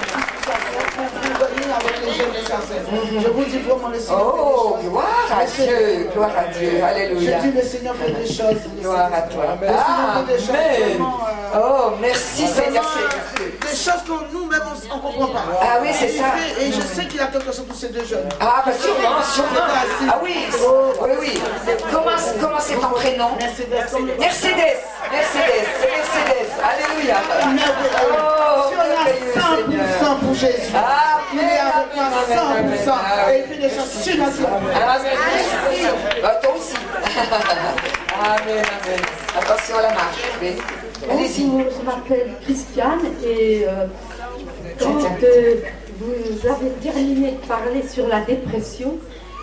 Avec les jeunes des sarcelles. Je vous dis vraiment le Seigneur Oh, fait des choses. gloire à Dieu, gloire à Dieu. Alléluia. Je dis le Seigneur fait des choses. Gloire à toi. Le Seigneur fait des choses Amen. vraiment, euh, Oh, merci Seigneur. des choses que nous-mêmes on ne comprend pas. Ah oui, c'est Et il ça. fait- Et je sais qu'il a quelque chose pour ces deux jeunes. Ah, bah sûrement, sûrement. Ah oui, oui, oui. Comment, comment c'est ton prénom? Mercedes. Mercedes, c'est Mercedes. Alléluia. Oh, Si on a merveilleux cent pour Seigneur. cent pour Jésus, Ah, il est avec moi cent pour cent. Et il fait des choses surnaturelles. Amen, merci. Bah, toi aussi. Amen, amen. Attention à la marche. Oui. Allez-y. Bonjour, je m'appelle Christiane et euh, quand euh, vous avez terminé de parler sur la dépression,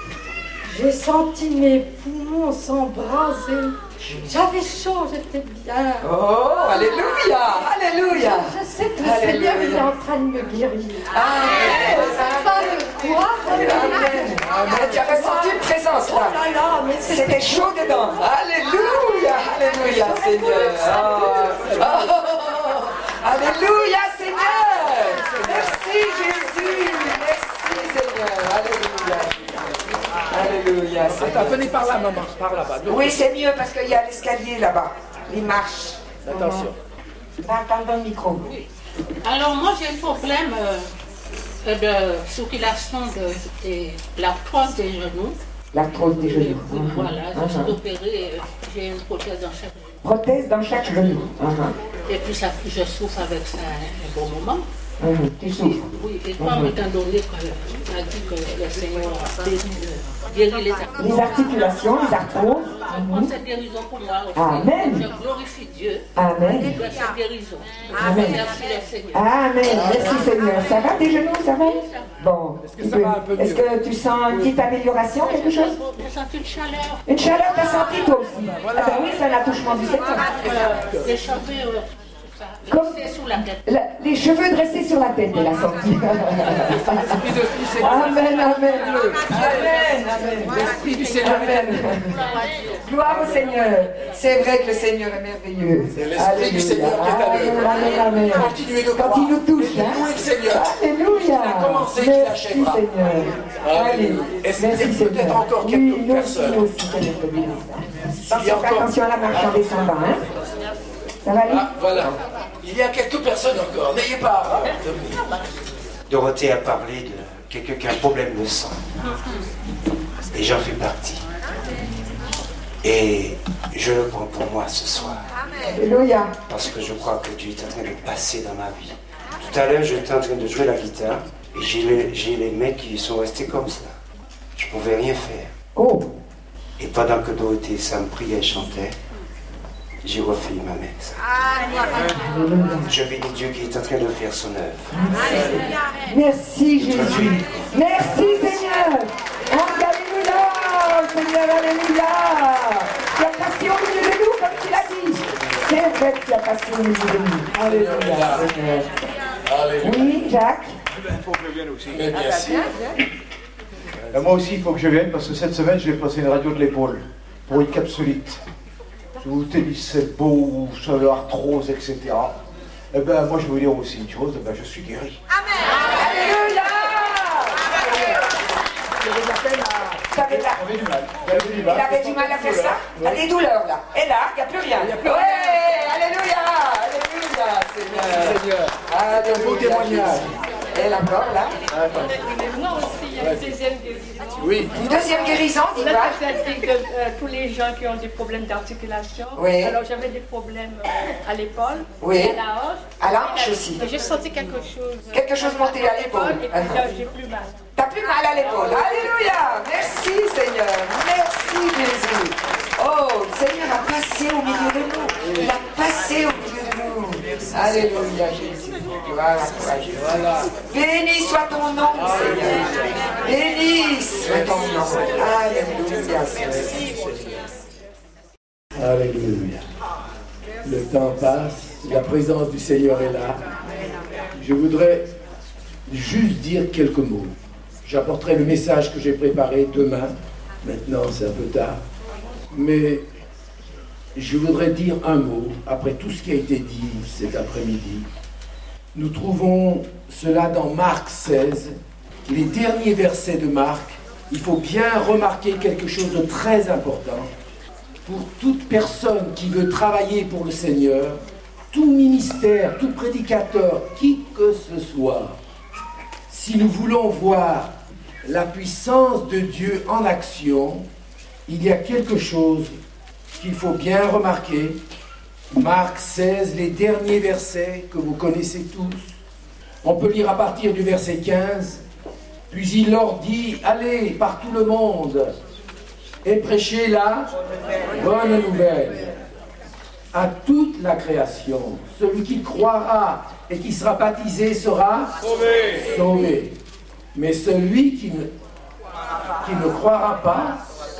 j'ai senti mes poumons s'embraser. J'avais chaud, j'étais bien. Oh, alléluia, alléluia. Je sais que le Alléluia. Seigneur il est en train de me guérir. Amen. Pas de quoi, Amen. Amen. Tu as ressenti une présence oh là. là là, mais c'était C'était chaud dedans. Alléluia, alléluia, Seigneur. Oh, oh, alléluia, Seigneur. Merci, Jésus. Merci, Seigneur. Alléluia. Alléluia, Seigneur. Attends, venez par là, maman, par là-bas. Oui, c'est mieux parce qu'il y a l'escalier là-bas. Les marches. Attention. Parle dans le micro. Alors moi j'ai un problème euh, de circulation de, de l'arthrose des genoux. L'arthrose des Et, genoux. Voilà, je suis Mhm. opérée, euh, j'ai une prothèse dans chaque genou. Prothèse dans chaque genou. Mhm. Et puis ça, je souffre avec ça un bon moment. Mhm. Tu souffres. Oui, et comme étant donné qu'on a dit que le Seigneur a guéri les arthroses. Les articulations, les arthroses. Je prends cette guérison pour moi aussi. Amen. Je glorifie Dieu Amen. pour cette guérison. Amen. Merci le Seigneur. Amen. Merci Seigneur. Ça va tes genoux, ça va? Bon. Est-ce que Tu ça peux- va un peu mieux? Est-ce que tu sens une petite amélioration, quelque chose? J'ai senti une chaleur. Une chaleur, t'as senti toi aussi? Ah ben oui, c'est un attouchement du Seigneur. Les cheveux, euh, ça, Comme- c'est sous la tête. La- les cheveux dressés sur la tête, elle a senti. L'esprit de fils et Amen, amen. Amen, amen. l'esprit du Seigneur est à nous. Gloire au Seigneur. C'est vrai que le Seigneur est merveilleux. C'est l'esprit du Seigneur qui est à nous. Amen, amen. Continuez de Quand croire. il nous touche, Et hein. louez le Seigneur. Alléluia. Il a commencé, qu'il Merci achèvera. Seigneur. Allez. Alléluia. Est-ce qu'il y a Merci peut-être Seigneur. encore Oui, quelques nous aussi, personnes? nous aussi, Seigneur, te bénisse. Il y a Attention, fais encore- attention à la marche en descendant, hein. Ça va aller? Ah, voilà. Il y a quelques personnes encore. N'ayez pas peur de venir. Dorothée a parlé de quelqu'un qui a un problème de sang. Et j'en fais partie. Et je le prends pour moi ce soir. Alléluia. Parce que je crois que Dieu est en train de passer dans ma vie. Tout à l'heure, j'étais en train de jouer la guitare. Et j'ai les, j'ai les mains qui sont restées comme ça. Je ne pouvais rien faire. Oh. Et pendant que Dorothée s'en priait et chantait, j'ai refait ma main. ça. Je bénis Dieu qui est en train de faire son œuvre. Merci Jésus. Merci Seigneur. Alléluia. Seigneur, alléluia. Tu as passé au milieu de nous, comme tu l'as dit. C'est vrai que tu as passé au milieu de nous. Alléluia, Seigneur. Alléluia. Oui, Jacques. Il faut que je vienne aussi. Mais bien sûr. Euh, Moi aussi, il faut que je vienne parce que cette semaine, je vais passer une radio de l'épaule pour une capsulite. Je vous ai dit c'est beau, sur l'arthrose, et cetera. Eh ben, moi, je vais vous dire aussi une chose, eh ben, je suis guéri. Alléluia. T'avais la- J'avais du mal. J'avais du Il mal. avait du mal à faire ça. T'as des douleurs là. Et là, il n'y a plus rien. Ouais, alléluia. Alléluia, Seigneur. Seigneur. Alléluia. Un beau témoignage. Elle encore là. Moi aussi, il y a une deuxième guérison. Oui. Une deuxième guérison, La dis-moi. fatigue de euh, tous les gens qui ont des problèmes d'articulation. Oui. Alors j'avais des problèmes euh, à l'épaule, Oui. à la hanche. À la hanche aussi. Et j'ai senti quelque chose. euh, Quelque chose monter à l'épaule. Et puis là, j'ai plus mal. T'as plus mal à l'épaule. Alléluia. Merci Seigneur. Merci Jésus. Oh, le Seigneur a passé au milieu de nous. Il a passé au milieu de nous. Alléluia, Jésus. Gloire à toi, Jésus. Voilà. Béni soit ton nom, Seigneur. Béni soit ton nom. Alléluia, Seigneur. Alléluia. Le temps passe, la présence du Seigneur est là. Je voudrais juste dire quelques mots. J'apporterai le message que j'ai préparé demain. Maintenant, c'est un peu tard. Mais je voudrais dire un mot, après tout ce qui a été dit cet après-midi. Nous trouvons cela dans Marc seize, les derniers versets de Marc. Il faut bien remarquer quelque chose de très important. Pour toute personne qui veut travailler pour le Seigneur, tout ministère, tout prédicateur, qui que ce soit, si nous voulons voir la puissance de Dieu en action, il y a quelque chose qu'il faut bien remarquer. Marc seize, les derniers versets que vous connaissez tous. On peut lire à partir du verset quinze. Puis il leur dit, allez par tout le monde et prêchez la bonne nouvelle à toute la création. Celui qui croira et qui sera baptisé sera sauvé. sauvé. Mais celui qui ne, qui ne croira pas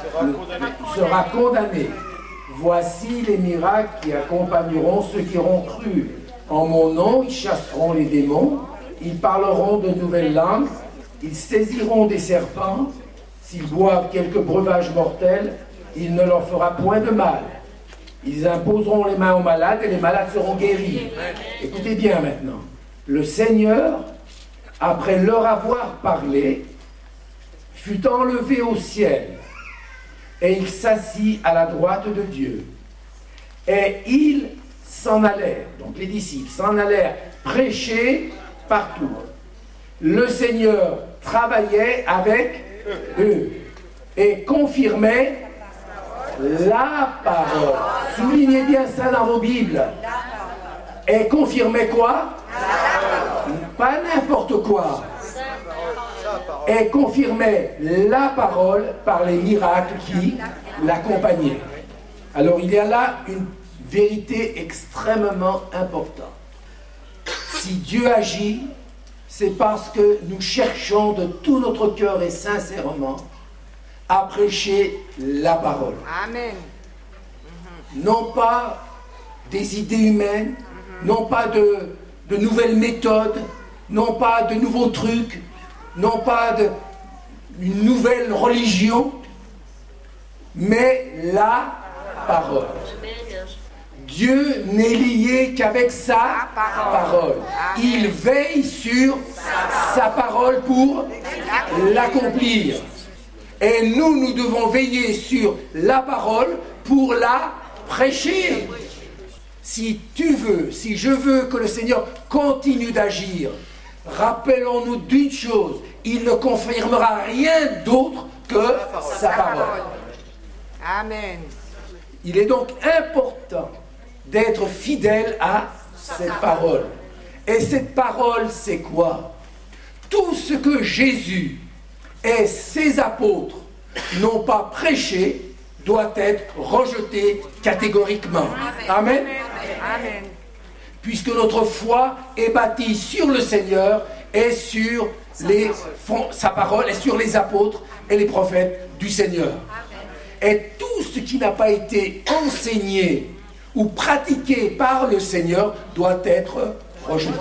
sera condamné. Voici les miracles qui accompagneront ceux qui auront cru. En mon nom, ils chasseront les démons, ils parleront de nouvelles langues, ils saisiront des serpents, s'ils boivent quelques breuvages mortels, il ne leur fera point de mal. Ils imposeront les mains aux malades et les malades seront guéris. Écoutez bien maintenant. Le Seigneur, après leur avoir parlé, fut enlevé au ciel et il s'assit à la droite de Dieu. Et ils s'en allèrent, donc les disciples s'en allèrent prêcher partout. Le Seigneur travaillait avec eux et confirmait la parole. Soulignez bien ça dans vos Bibles. Et confirmait quoi? Pas n'importe quoi. Et confirmait la parole par les miracles qui l'accompagnaient. Alors il y a là une vérité extrêmement importante. Si Dieu agit, c'est parce que nous cherchons de tout notre cœur et sincèrement à prêcher la parole. Amen. Non pas des idées humaines, non pas de, de nouvelles méthodes, non pas de nouveaux trucs, non pas de, une nouvelle religion, mais la parole. Dieu n'est lié qu'avec sa parole. Il veille sur sa parole pour l'accomplir. Et nous, nous devons veiller sur la parole pour la prêcher. Si tu veux, si je veux que le Seigneur continue d'agir, rappelons-nous d'une chose, il ne confirmera rien d'autre que sa parole. Amen. Il est donc important d'être fidèle à cette parole. Et cette parole, c'est quoi? Tout ce que Jésus et ses apôtres n'ont pas prêché doit être rejeté catégoriquement. Amen. Amen. Puisque notre foi est bâtie sur le Seigneur et sur les, sa parole et sur les apôtres et les prophètes du Seigneur. Et tout ce qui n'a pas été enseigné ou pratiqué par le Seigneur doit être rejeté.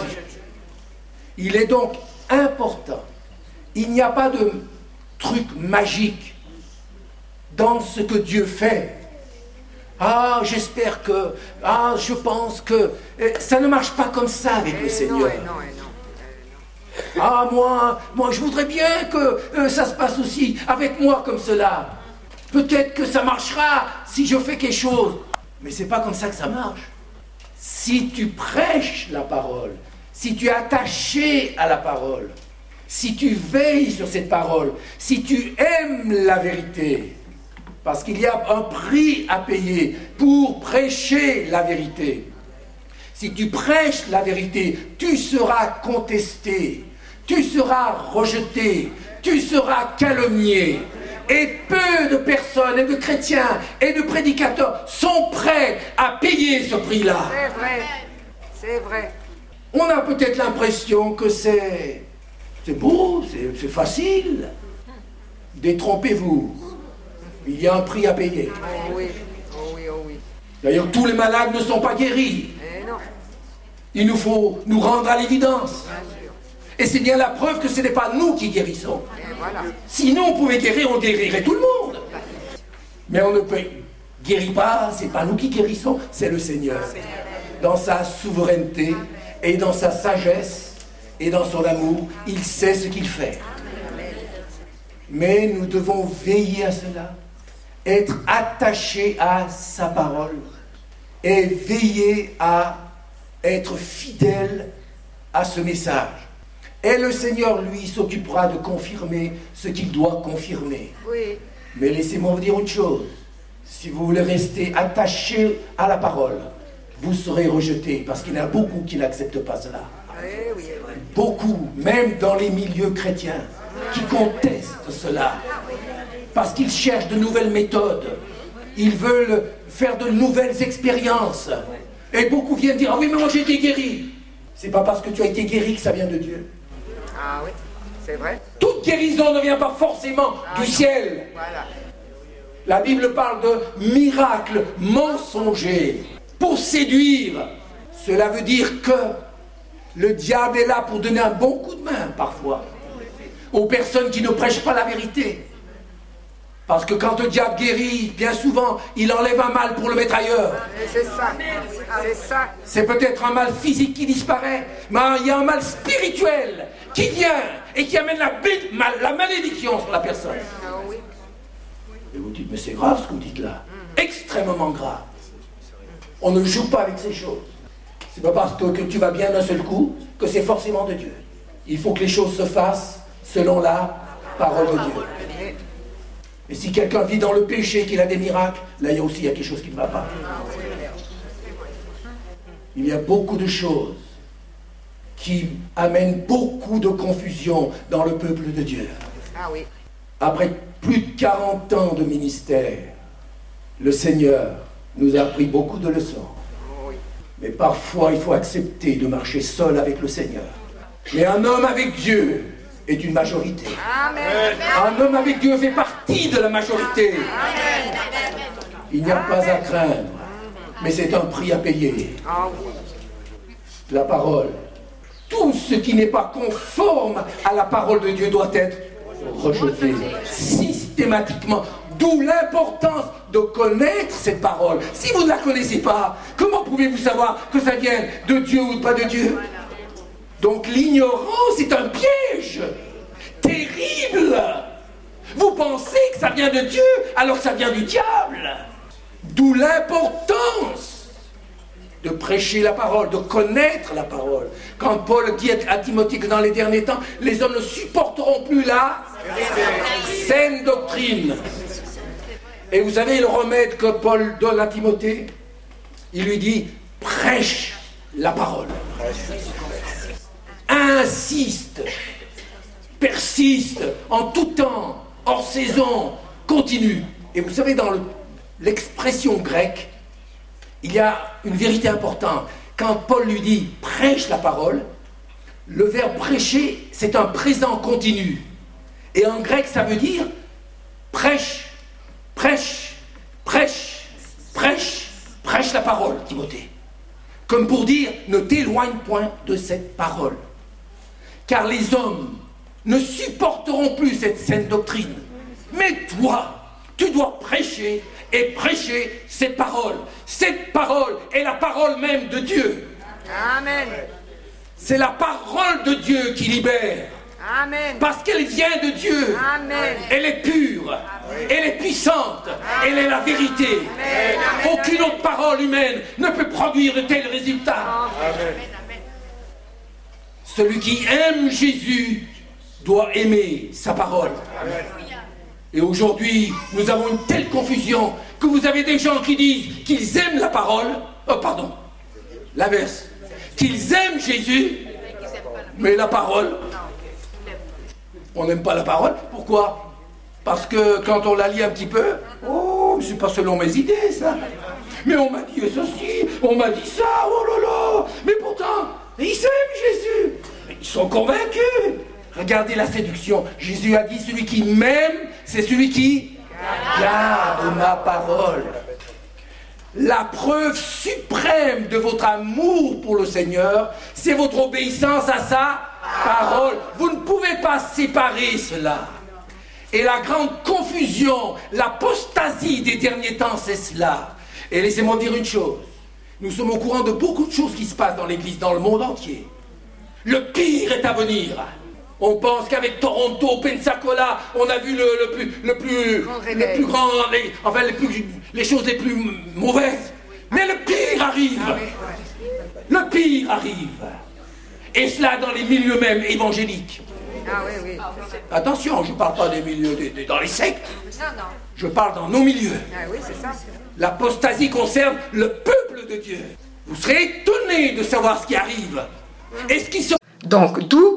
Il est donc important. Il n'y a pas de truc magique dans ce que Dieu fait. Ah, j'espère que... Ah, je pense que... Ça ne marche pas comme ça avec le Seigneur. Non, non, non. Ah, moi, moi, je voudrais bien que euh, ça se passe aussi avec moi comme cela. Peut-être que ça marchera si je fais quelque chose. Mais c'est pas comme ça que ça marche. Si tu prêches la parole, si tu es attaché à la parole, si tu veilles sur cette parole, si tu aimes la vérité, parce qu'il y a un prix à payer pour prêcher la vérité. Si tu prêches la vérité, tu seras contesté, tu seras rejeté, tu seras calomnié. Et peu de personnes et de chrétiens et de prédicateurs sont prêts à payer ce prix-là. C'est vrai, c'est vrai. On a peut-être l'impression que c'est, c'est beau, c'est, c'est facile. Détrompez-vous. Il y a un prix à payer. Oh oui, oh oui, oh oui. D'ailleurs, tous les malades ne sont pas guéris. Eh non. Il nous faut nous rendre à l'évidence. Bien sûr. Et c'est bien la preuve que ce n'est pas nous qui guérissons. Et voilà. Sinon, on pouvait guérir, on guérirait tout le monde. Mais on ne peut guérir pas, c'est pas nous qui guérissons, c'est le Seigneur. Dans sa souveraineté et dans sa sagesse et dans son amour, il sait ce qu'il fait. Mais nous devons veiller à cela, être attachés à sa parole et veiller à être fidèles à ce message. Et le Seigneur, lui, s'occupera de confirmer ce qu'il doit confirmer. Oui. Mais laissez-moi vous dire une chose. Si vous voulez rester attaché à la parole, vous serez rejeté, parce qu'il y en a beaucoup qui n'acceptent pas cela. Eh oui. Beaucoup, même dans les milieux chrétiens, qui contestent cela. Parce qu'ils cherchent de nouvelles méthodes. Ils veulent faire de nouvelles expériences. Et beaucoup viennent dire, ah oui, mais moi j'ai été guéri. C'est pas parce que tu as été guéri que ça vient de Dieu. Ah oui, c'est vrai. Toute guérison ne vient pas forcément Ah, du non. ciel. Voilà. La Bible parle de miracles mensongers pour séduire. Cela veut dire que le diable est là pour donner un bon coup de main, parfois, aux personnes qui ne prêchent pas la vérité. Parce que quand le diable guérit, bien souvent, il enlève un mal pour le mettre ailleurs. Et c'est ça. C'est ça. C'est peut-être un mal physique qui disparaît, mais il y a un mal spirituel qui vient et qui amène la, bé- mal- la malédiction sur la personne. Ah oui. Et vous dites, mais c'est grave ce que vous dites là. Extrêmement grave. On ne joue pas avec ces choses. C'est pas parce que, que tu vas bien d'un seul coup que c'est forcément de Dieu. Il faut que les choses se fassent selon la parole de Dieu. Et si quelqu'un vit dans le péché, qu'il a des miracles, là il y a aussi il y a quelque chose qui ne va pas. Il y a beaucoup de choses qui amènent beaucoup de confusion dans le peuple de Dieu. Ah oui. Après plus de quarante ans de ministère, le Seigneur nous a appris beaucoup de leçons. Oui. Mais parfois, il faut accepter de marcher seul avec le Seigneur. Mais un homme avec Dieu est une majorité. Amen. Un homme avec Dieu fait partie de la majorité. Amen. Il n'y a pas à craindre, mais c'est un prix à payer. Ah oui. La parole. Tout ce qui n'est pas conforme à la parole de Dieu doit être rejeté systématiquement. D'où l'importance de connaître cette parole. Si vous ne la connaissez pas, comment pouvez-vous savoir que ça vient de Dieu ou pas de Dieu? Donc l'ignorance est un piège terrible. Vous pensez que ça vient de Dieu alors que ça vient du diable. D'où l'importance de prêcher la parole, de connaître la parole. Quand Paul dit à Timothée que dans les derniers temps, les hommes ne supporteront plus la saine doctrine. Et vous savez le remède que Paul donne à Timothée? Il lui dit, prêche la parole. Insiste, persiste, en tout temps, hors saison, continue. Et vous savez, dans le, l'expression grecque, il y a une vérité importante. Quand Paul lui dit « prêche la parole », le verbe « prêcher », c'est un présent continu. Et en grec, ça veut dire « prêche, prêche, prêche, prêche, prêche la parole », Timothée. Comme pour dire « ne t'éloigne point de cette parole ». Car les hommes ne supporteront plus cette saine doctrine. Mais toi, tu dois prêcher et prêcher cette parole. Cette parole est la parole même de Dieu. Amen. C'est la parole de Dieu qui libère. Amen. Parce qu'elle vient de Dieu. Amen. Elle est pure. Elle est puissante. Elle est la vérité. Amen. Aucune autre parole humaine ne peut produire de tels résultats. Amen. Celui qui aime Jésus doit aimer sa parole. Amen. Et aujourd'hui, nous avons une telle confusion que vous avez des gens qui disent qu'ils aiment la parole, oh pardon, l'inverse, qu'ils aiment Jésus, mais la parole, on n'aime pas la parole. Pourquoi? Parce que quand on la lit un petit peu, oh, c'est pas selon mes idées, ça. Mais on m'a dit ceci, on m'a dit ça, oh là là. Mais pourtant, ils aiment Jésus. Ils sont convaincus. Regardez la séduction. Jésus a dit, celui qui m'aime, c'est celui qui garde ma parole. La preuve suprême de votre amour pour le Seigneur, c'est votre obéissance à sa parole. Vous ne pouvez pas séparer cela. Et la grande confusion, l'apostasie des derniers temps, c'est cela. Et laissez-moi dire une chose. Nous sommes au courant de beaucoup de choses qui se passent dans l'Église, dans le monde entier. Le pire est à venir. On pense qu'avec Toronto, Pensacola, on a vu le, le plus, le plus, le plus grand, les, enfin les, plus, les choses les plus mauvaises. Mais le pire arrive. Ah oui, ouais. Le pire arrive. Et cela dans les milieux même évangéliques. Ah oui, oui. Attention, je ne parle pas des milieux, des, des, dans les sectes. Non, non. Je parle dans nos milieux. Ah oui, c'est ça. L'apostasie concerne le peuple de Dieu. Vous serez étonnés de savoir ce qui arrive. Et ce qui se... Donc, d'où...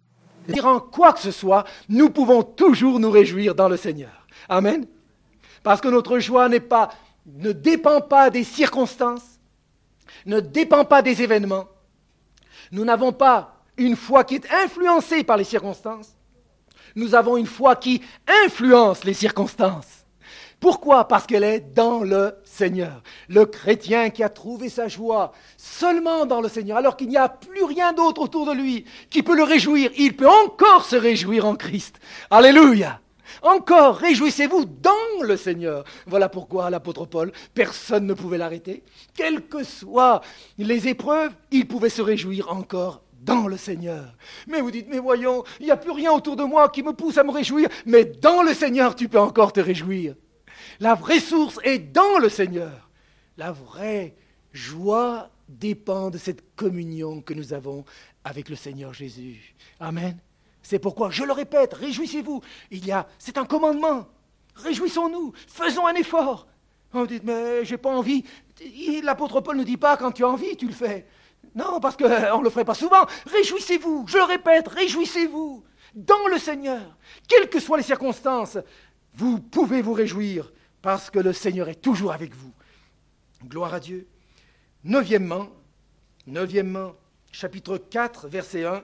En quoi que ce soit, nous pouvons toujours nous réjouir dans le Seigneur. Amen. Parce que notre joie n'est pas, ne dépend pas des circonstances, ne dépend pas des événements. Nous n'avons pas une foi qui est influencée par les circonstances. Nous avons une foi qui influence les circonstances. Pourquoi? Parce qu'elle est dans le Seigneur. Le chrétien qui a trouvé sa joie seulement dans le Seigneur, alors qu'il n'y a plus rien d'autre autour de lui qui peut le réjouir, il peut encore se réjouir en Christ. Alléluia! Encore, réjouissez-vous dans le Seigneur. Voilà pourquoi l'apôtre Paul, personne ne pouvait l'arrêter. Quelles que soient les épreuves, il pouvait se réjouir encore dans le Seigneur. Mais vous dites, mais voyons, il n'y a plus rien autour de moi qui me pousse à me réjouir. Mais dans le Seigneur, tu peux encore te réjouir. La vraie source est dans le Seigneur. La vraie joie dépend de cette communion que nous avons avec le Seigneur Jésus. Amen. C'est pourquoi, je le répète, réjouissez-vous. Il y a, c'est un commandement. Réjouissons-nous, faisons un effort. On dit, mais j'ai pas envie. L'apôtre Paul ne dit pas, quand tu as envie, tu le fais. Non, parce qu'on ne le ferait pas souvent. Réjouissez-vous, je le répète, réjouissez-vous dans le Seigneur. Quelles que soient les circonstances, vous pouvez vous réjouir parce que le Seigneur est toujours avec vous. Gloire à Dieu. Neuvièmement, neuvièmement, chapitre quatre, verset un.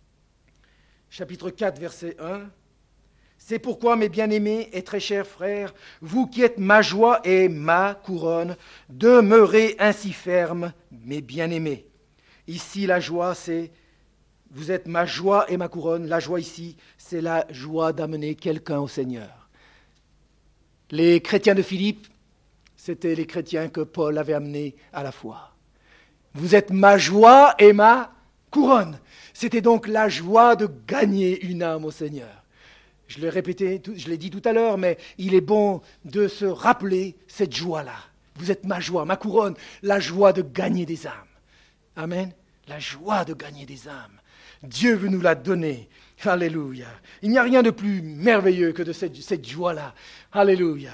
Chapitre quatre, verset un. C'est pourquoi, mes bien-aimés et très chers frères, vous qui êtes ma joie et ma couronne, demeurez ainsi fermes, mes bien-aimés. Ici, la joie, c'est, vous êtes ma joie et ma couronne. La joie ici, c'est la joie d'amener quelqu'un au Seigneur. Les chrétiens de Philippe, c'était les chrétiens que Paul avait amenés à la foi. Vous êtes ma joie et ma couronne. C'était donc la joie de gagner une âme au Seigneur. Je l'ai répété, je l'ai dit tout à l'heure, mais il est bon de se rappeler cette joie-là. Vous êtes ma joie, ma couronne, la joie de gagner des âmes. Amen. La joie de gagner des âmes. Dieu veut nous la donner. Alléluia. Il n'y a rien de plus merveilleux que de cette, cette joie-là. Alléluia.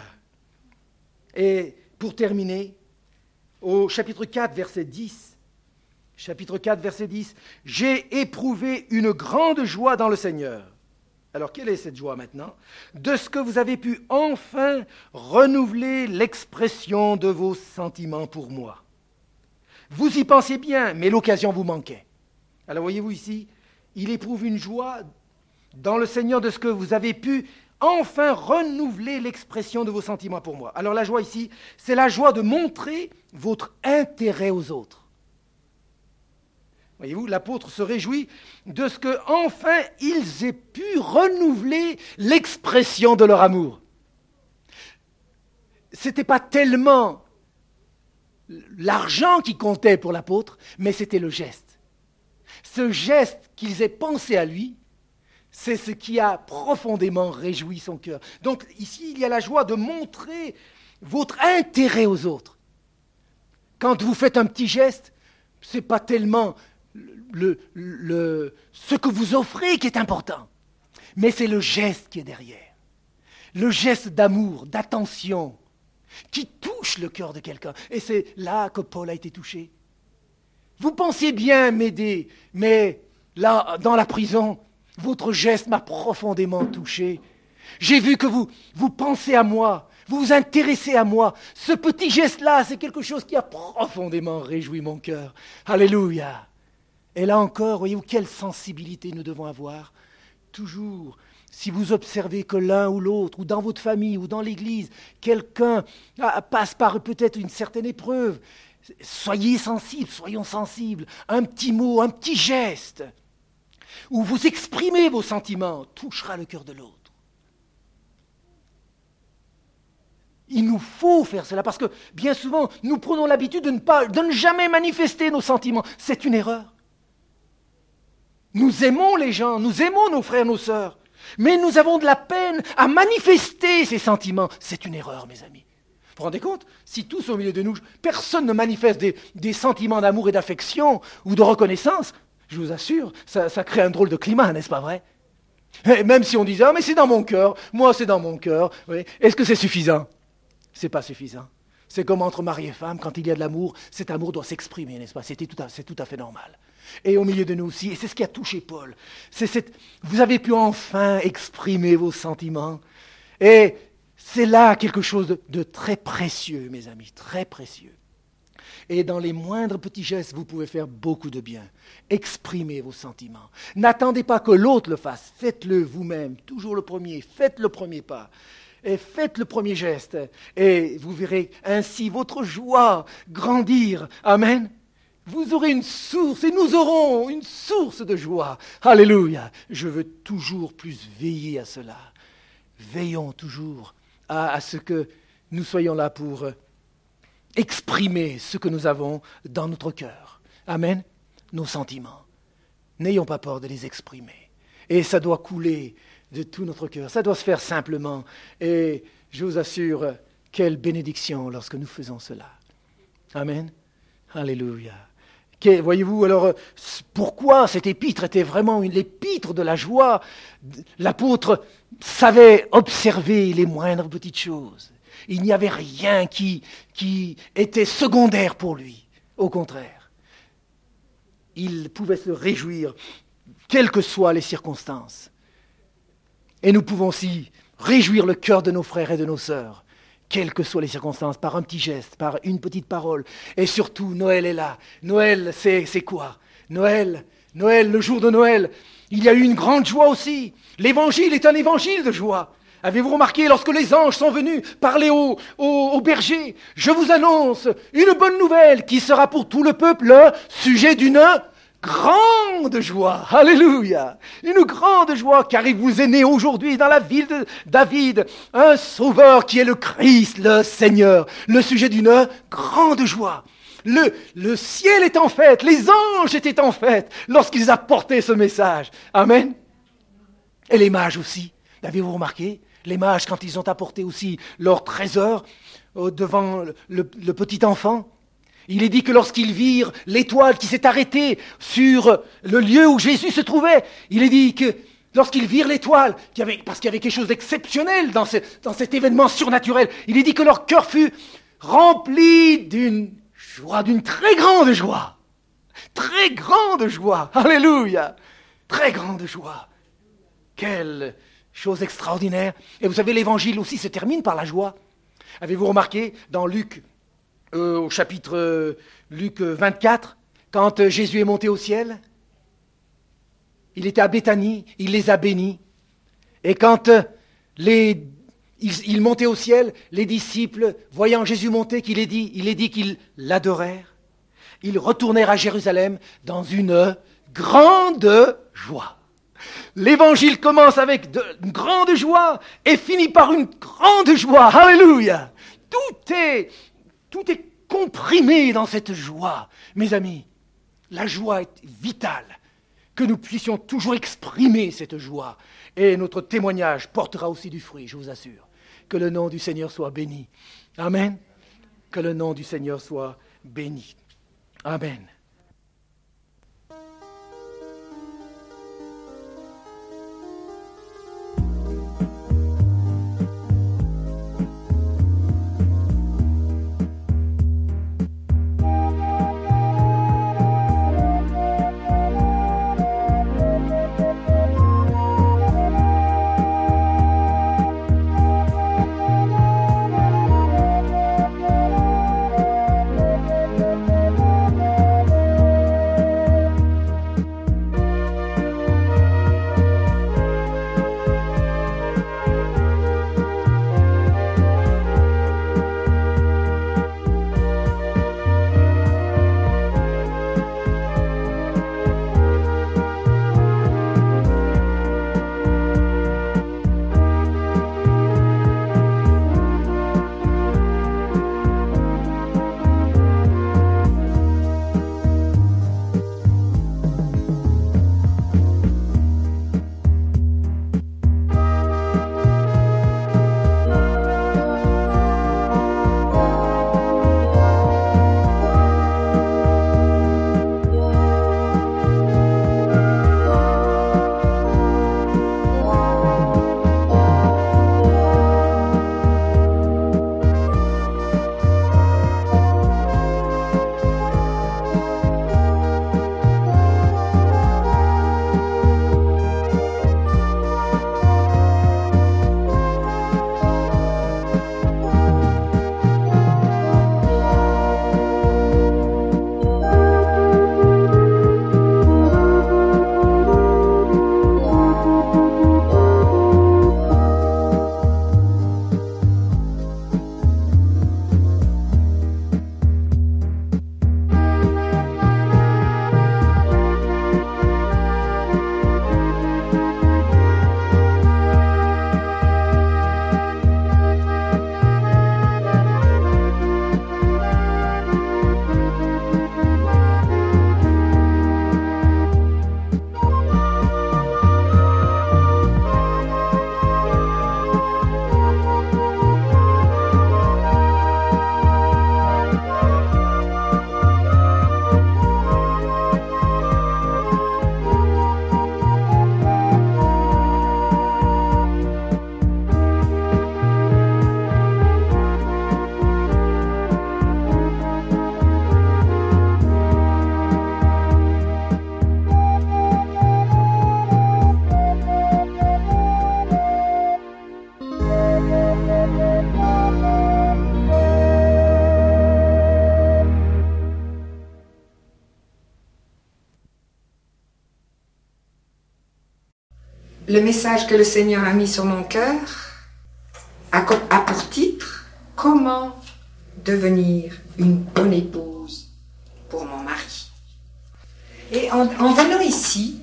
Et pour terminer, au chapitre quatre, verset dix, chapitre quatre, verset dix, « J'ai éprouvé une grande joie dans le Seigneur. » Alors, quelle est cette joie maintenant? De ce que vous avez pu enfin renouveler l'expression de vos sentiments pour moi. Vous y pensiez bien, mais l'occasion vous manquait. Alors, voyez-vous ici, il éprouve une joie dans le Seigneur de ce que vous avez pu enfin renouveler l'expression de vos sentiments pour moi. Alors, la joie ici, c'est la joie de montrer votre intérêt aux autres. Voyez-vous, l'apôtre se réjouit de ce que, enfin, ils aient pu renouveler l'expression de leur amour. Ce n'était pas tellement l'argent qui comptait pour l'apôtre, mais c'était le geste. Ce geste qu'ils aient pensé à lui, c'est ce qui a profondément réjoui son cœur. Donc ici, il y a la joie de montrer votre intérêt aux autres. Quand vous faites un petit geste, ce n'est pas tellement le, le, ce que vous offrez qui est important, mais c'est le geste qui est derrière. Le geste d'amour, d'attention, qui touche le cœur de quelqu'un. Et c'est là que Paul a été touché. Vous pensiez bien m'aider, mais là, dans la prison, votre geste m'a profondément touché. J'ai vu que vous, vous pensez à moi, vous vous intéressez à moi. Ce petit geste-là, c'est quelque chose qui a profondément réjoui mon cœur. Alléluia. Et là encore, voyez-vous, quelle sensibilité nous devons avoir. Toujours, si vous observez que l'un ou l'autre, ou dans votre famille, ou dans l'église, quelqu'un passe par peut-être une certaine épreuve, soyez sensibles, soyons sensibles. Un petit mot, un petit geste, où vous exprimez vos sentiments, touchera le cœur de l'autre. Il nous faut faire cela, parce que bien souvent, nous prenons l'habitude de ne pas, de ne jamais manifester nos sentiments. C'est une erreur. Nous aimons les gens, nous aimons nos frères, nos sœurs, mais nous avons de la peine à manifester ces sentiments. C'est une erreur, mes amis. Vous vous rendez compte? Si tous au milieu de nous, personne ne manifeste des, des sentiments d'amour et d'affection ou de reconnaissance, je vous assure, ça, ça crée un drôle de climat, n'est-ce pas vrai? Et même si on disait, ah mais c'est dans mon cœur, moi c'est dans mon cœur, oui. Est-ce que c'est suffisant? C'est pas suffisant. C'est comme entre mari et femme, quand il y a de l'amour, cet amour doit s'exprimer, n'est-ce pas? C'est tout, à, c'est tout à fait normal. Et au milieu de nous aussi, et c'est ce qui a touché Paul. C'est cette, vous avez pu enfin exprimer vos sentiments. Et c'est là quelque chose de, de très précieux, mes amis, très précieux. Et dans les moindres petits gestes, vous pouvez faire beaucoup de bien. Exprimez vos sentiments. N'attendez pas que l'autre le fasse. Faites-le vous-même, toujours le premier. Faites le premier pas. Et faites le premier geste. Et vous verrez ainsi votre joie grandir. Amen. Vous aurez une source, et nous aurons une source de joie. Alléluia. Je veux toujours plus veiller à cela. Veillons toujours à, à ce que nous soyons là pour exprimer ce que nous avons dans notre cœur. Amen. Nos sentiments. N'ayons pas peur de les exprimer. Et ça doit couler de tout notre cœur. Ça doit se faire simplement. Et je vous assure, quelle bénédiction lorsque nous faisons cela. Amen. Alléluia. Voyez-vous, alors, pourquoi cette épître était vraiment une épître de la joie? L'apôtre savait observer les moindres petites choses. Il n'y avait rien qui, qui était secondaire pour lui. Au contraire, il pouvait se réjouir, quelles que soient les circonstances. Et nous pouvons aussi réjouir le cœur de nos frères et de nos sœurs, quelles que soient les circonstances, par un petit geste, par une petite parole. Et surtout, Noël est là. Noël, c'est, c'est quoi? Noël, Noël, le jour de Noël, il y a eu une grande joie aussi. L'évangile est un évangile de joie. Avez-vous remarqué, lorsque les anges sont venus parler aux, aux, aux bergers, je vous annonce une bonne nouvelle qui sera pour tout le peuple le sujet d'une grande joie. Alléluia. Une grande joie, car il vous est né aujourd'hui dans la ville de David un sauveur qui est le Christ, le Seigneur. Le sujet d'une grande joie. Le, le ciel est en fête, les anges étaient en fête lorsqu'ils apportaient ce message. Amen. Et les mages aussi. Avez-vous remarqué? Les mages, quand ils ont apporté aussi leur trésor devant le, le petit enfant, il est dit que lorsqu'ils virent l'étoile qui s'est arrêtée sur le lieu où Jésus se trouvait, il est dit que lorsqu'ils virent l'étoile, qu'il y avait, parce qu'il y avait quelque chose d'exceptionnel dans, ce, dans cet événement surnaturel, il est dit que leur cœur fut rempli d'une joie, d'une très grande joie. Très grande joie. Alléluia. Très grande joie. Quelle chose extraordinaire. Et vous savez, l'évangile aussi se termine par la joie. Avez-vous remarqué dans Luc, euh, au chapitre euh, Luc vingt-quatre, quand euh, Jésus est monté au ciel, il était à Béthanie, il les a bénis. Et quand euh, les, il, il montait au ciel, les disciples, voyant Jésus monter, qu'il est dit, il est dit qu'ils l'adorèrent. Ils retournèrent à Jérusalem dans une grande joie. L'évangile commence avec de, une grande joie et finit par une grande joie. Alléluia. Tout est, tout est comprimé dans cette joie. Mes amis, la joie est vitale. Que nous puissions toujours exprimer cette joie. Et notre témoignage portera aussi du fruit, je vous assure. Que le nom du Seigneur soit béni. Amen. Que le nom du Seigneur soit béni. Amen. le message que le Seigneur a mis sur mon cœur a pour titre « Comment devenir une bonne épouse pour mon mari ?» Et en, en venant ici,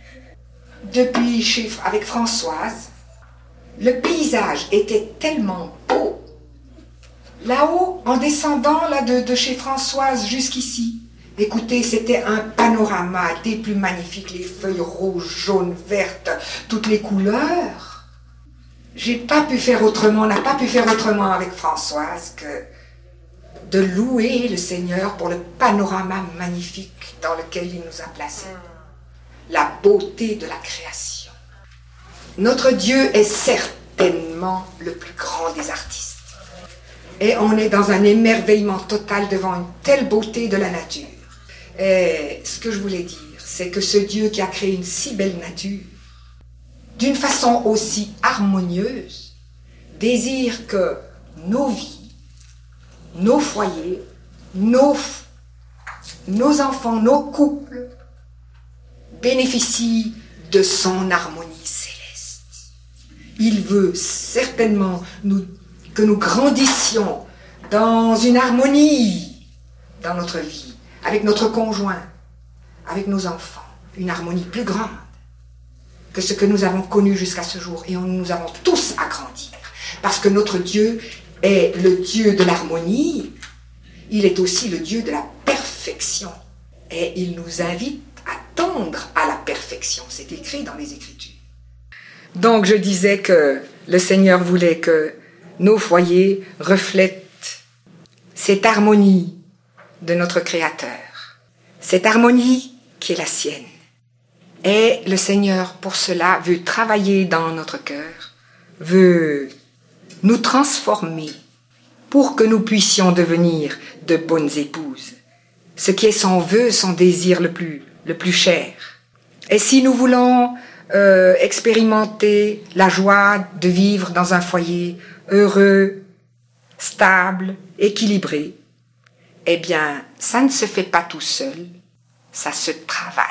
depuis chez, avec Françoise, le paysage était tellement beau. Là-haut, en descendant là, de, de chez Françoise jusqu'ici, écoutez, c'était un panorama des plus magnifiques, les feuilles rouges, jaunes, vertes, toutes les couleurs. J'ai pas pu faire autrement, on n'a pas pu faire autrement avec Françoise que de louer le Seigneur pour le panorama magnifique dans lequel il nous a placés. La beauté de la création. Notre Dieu est certainement le plus grand des artistes. Et on est dans un émerveillement total devant une telle beauté de la nature. Et ce que je voulais dire, c'est que ce Dieu qui a créé une si belle nature, d'une façon aussi harmonieuse, désire que nos vies, nos foyers, nos, nos enfants, nos couples bénéficient de son harmonie céleste. Il veut certainement nous, que nous grandissions dans une harmonie dans notre vie, avec notre conjoint, avec nos enfants, une harmonie plus grande que ce que nous avons connu jusqu'à ce jour. Et on, nous avons tous à grandir, parce que notre Dieu est le Dieu de l'harmonie, il est aussi le Dieu de la perfection. Et il nous invite à tendre à la perfection. C'est écrit dans les Écritures. Donc je disais que le Seigneur voulait que nos foyers reflètent cette harmonie de notre Créateur, cette harmonie qui est la sienne. Et le Seigneur, pour cela, veut travailler dans notre cœur, veut nous transformer pour que nous puissions devenir de bonnes épouses, ce qui est son vœu, son désir le plus, le plus cher. Et si nous voulons euh, expérimenter la joie de vivre dans un foyer heureux, stable, équilibré, eh bien, ça ne se fait pas tout seul, ça se travaille.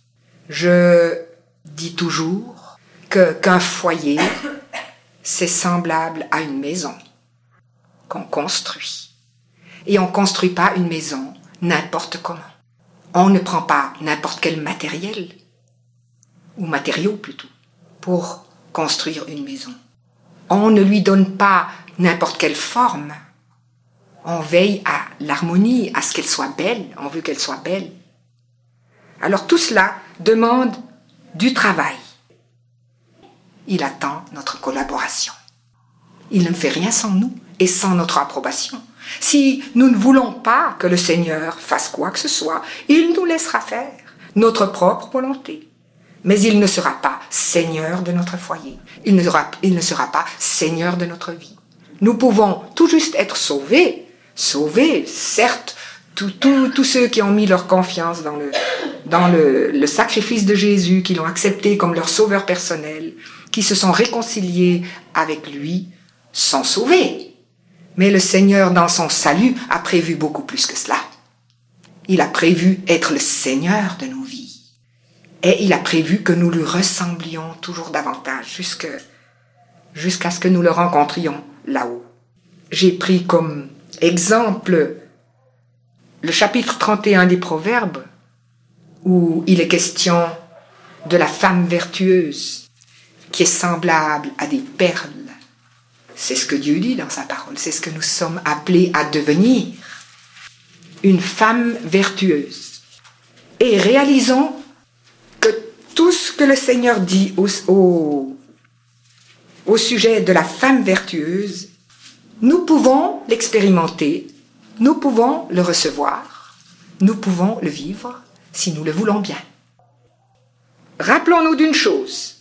Je dis toujours que, qu'un foyer, c'est semblable à une maison qu'on construit. Et on ne construit pas une maison n'importe comment. On ne prend pas n'importe quel matériel, ou matériaux plutôt, pour construire une maison. On ne lui donne pas n'importe quelle forme. On veille à l'harmonie, à ce qu'elle soit belle, on veut qu'elle soit belle. Alors tout cela demande du travail. Il attend notre collaboration. Il ne fait rien sans nous et sans notre approbation. Si nous ne voulons pas que le Seigneur fasse quoi que ce soit, il nous laissera faire notre propre volonté. Mais il ne sera pas Seigneur de notre foyer. Il ne sera, il ne sera pas Seigneur de notre vie. Nous pouvons tout juste être sauvés, sauvés, certes, tous ceux qui ont mis leur confiance dans le, dans le, le sacrifice de Jésus, qui l'ont accepté comme leur sauveur personnel, qui se sont réconciliés avec lui, sont sauvés. Mais le Seigneur, dans son salut, a prévu beaucoup plus que cela. Il a prévu être le Seigneur de nos vies. Et il a prévu que nous lui ressemblions toujours davantage, jusque, jusqu'à ce que nous le rencontrions là-haut. J'ai pris comme exemple le chapitre trente et un des Proverbes, où il est question de la femme vertueuse, qui est semblable à des perles. C'est ce que Dieu dit dans sa parole, c'est ce que nous sommes appelés à devenir, une femme vertueuse. Et réalisons que tout ce que le Seigneur dit au, au, au sujet de la femme vertueuse, nous pouvons l'expérimenter, nous pouvons le recevoir, nous pouvons le vivre si nous le voulons bien. Rappelons-nous d'une chose,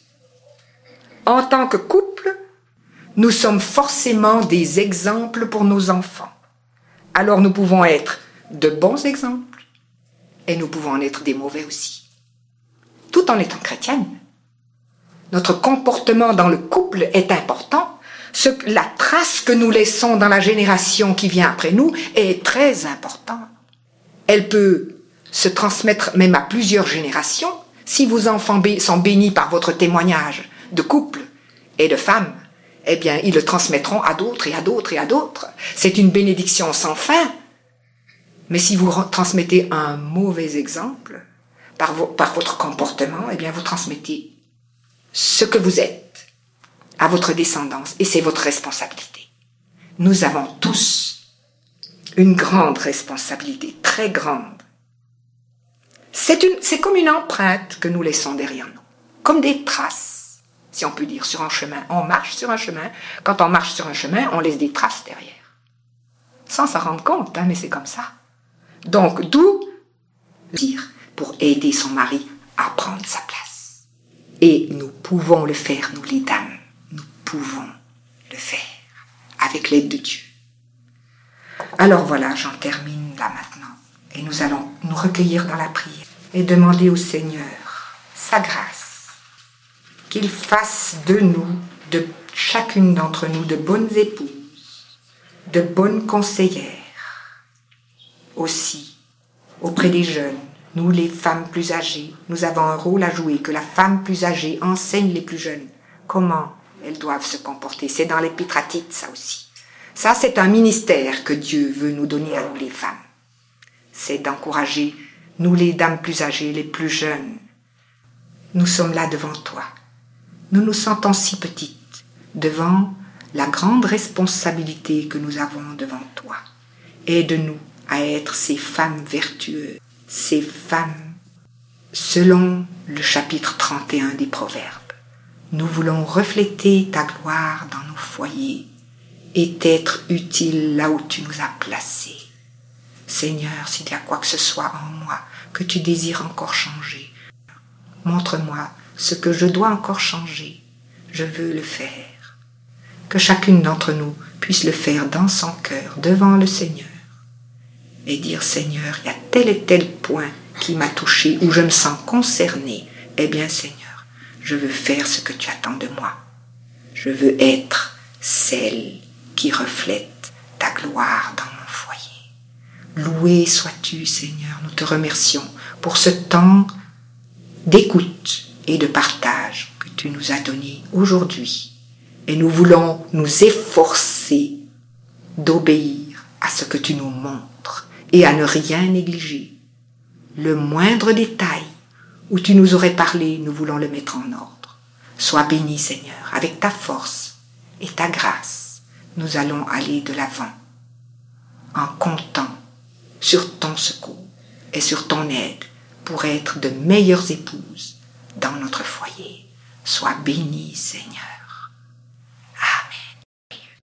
en tant que couple, nous sommes forcément des exemples pour nos enfants. Alors nous pouvons être de bons exemples et nous pouvons en être des mauvais aussi. Tout en étant chrétienne. Notre comportement dans le couple est important. Ce, la trace que nous laissons dans la génération qui vient après nous est très importante. Elle peut se transmettre même à plusieurs générations. Si vos enfants bé- sont bénis par votre témoignage, de couples et de femmes, eh bien, ils le transmettront à d'autres et à d'autres et à d'autres. C'est une bénédiction sans fin. Mais si vous transmettez un mauvais exemple par, vo- par votre comportement, eh bien, vous transmettez ce que vous êtes à votre descendance et c'est votre responsabilité. Nous avons tous une grande responsabilité, très grande. C'est, une, c'est comme une empreinte que nous laissons derrière nous, comme des traces, si on peut dire, sur un chemin. On marche sur un chemin. Quand on marche sur un chemin, on laisse des traces derrière. Sans s'en rendre compte, hein, mais c'est comme ça. Donc, d'où dire pour aider son mari à prendre sa place. Et nous pouvons le faire, nous les dames. Nous pouvons le faire avec l'aide de Dieu. Alors voilà, j'en termine là maintenant. Et nous allons nous recueillir dans la prière et demander au Seigneur sa grâce, qu'il fasse de nous, de chacune d'entre nous, de bonnes épouses, de bonnes conseillères, aussi auprès des jeunes. Nous, les femmes plus âgées, nous avons un rôle à jouer, que la femme plus âgée enseigne les plus jeunes comment elles doivent se comporter. C'est dans l'Épître à Tite, ça aussi. Ça, c'est un ministère que Dieu veut nous donner à nous, les femmes. C'est d'encourager, nous, les dames plus âgées, les plus jeunes. Nous sommes là devant toi. Nous nous sentons si petites devant la grande responsabilité que nous avons devant toi. Aide-nous à être ces femmes vertueuses, ces femmes selon le chapitre trente et un des Proverbes. Nous voulons refléter ta gloire dans nos foyers et t'être utiles là où tu nous as placés. Seigneur, s'il y a quoi que ce soit en moi que tu désires encore changer, montre-moi ce que je dois encore changer. Je veux le faire. Que chacune d'entre nous puisse le faire dans son cœur, devant le Seigneur. Et dire, Seigneur, il y a tel et tel point qui m'a touché, où je me sens concernée. Eh bien, Seigneur, je veux faire ce que tu attends de moi. Je veux être celle qui reflète ta gloire dans mon foyer. Loué sois-tu, Seigneur. Nous te remercions pour ce temps d'écoute et de partage que tu nous as donné aujourd'hui. Et nous voulons nous efforcer d'obéir à ce que tu nous montres et à ne rien négliger. Le moindre détail où tu nous aurais parlé, nous voulons le mettre en ordre. Sois béni, Seigneur, avec ta force et ta grâce. Nous allons aller de l'avant en comptant sur ton secours et sur ton aide pour être de meilleures épouses dans notre foyer. Sois béni, Seigneur.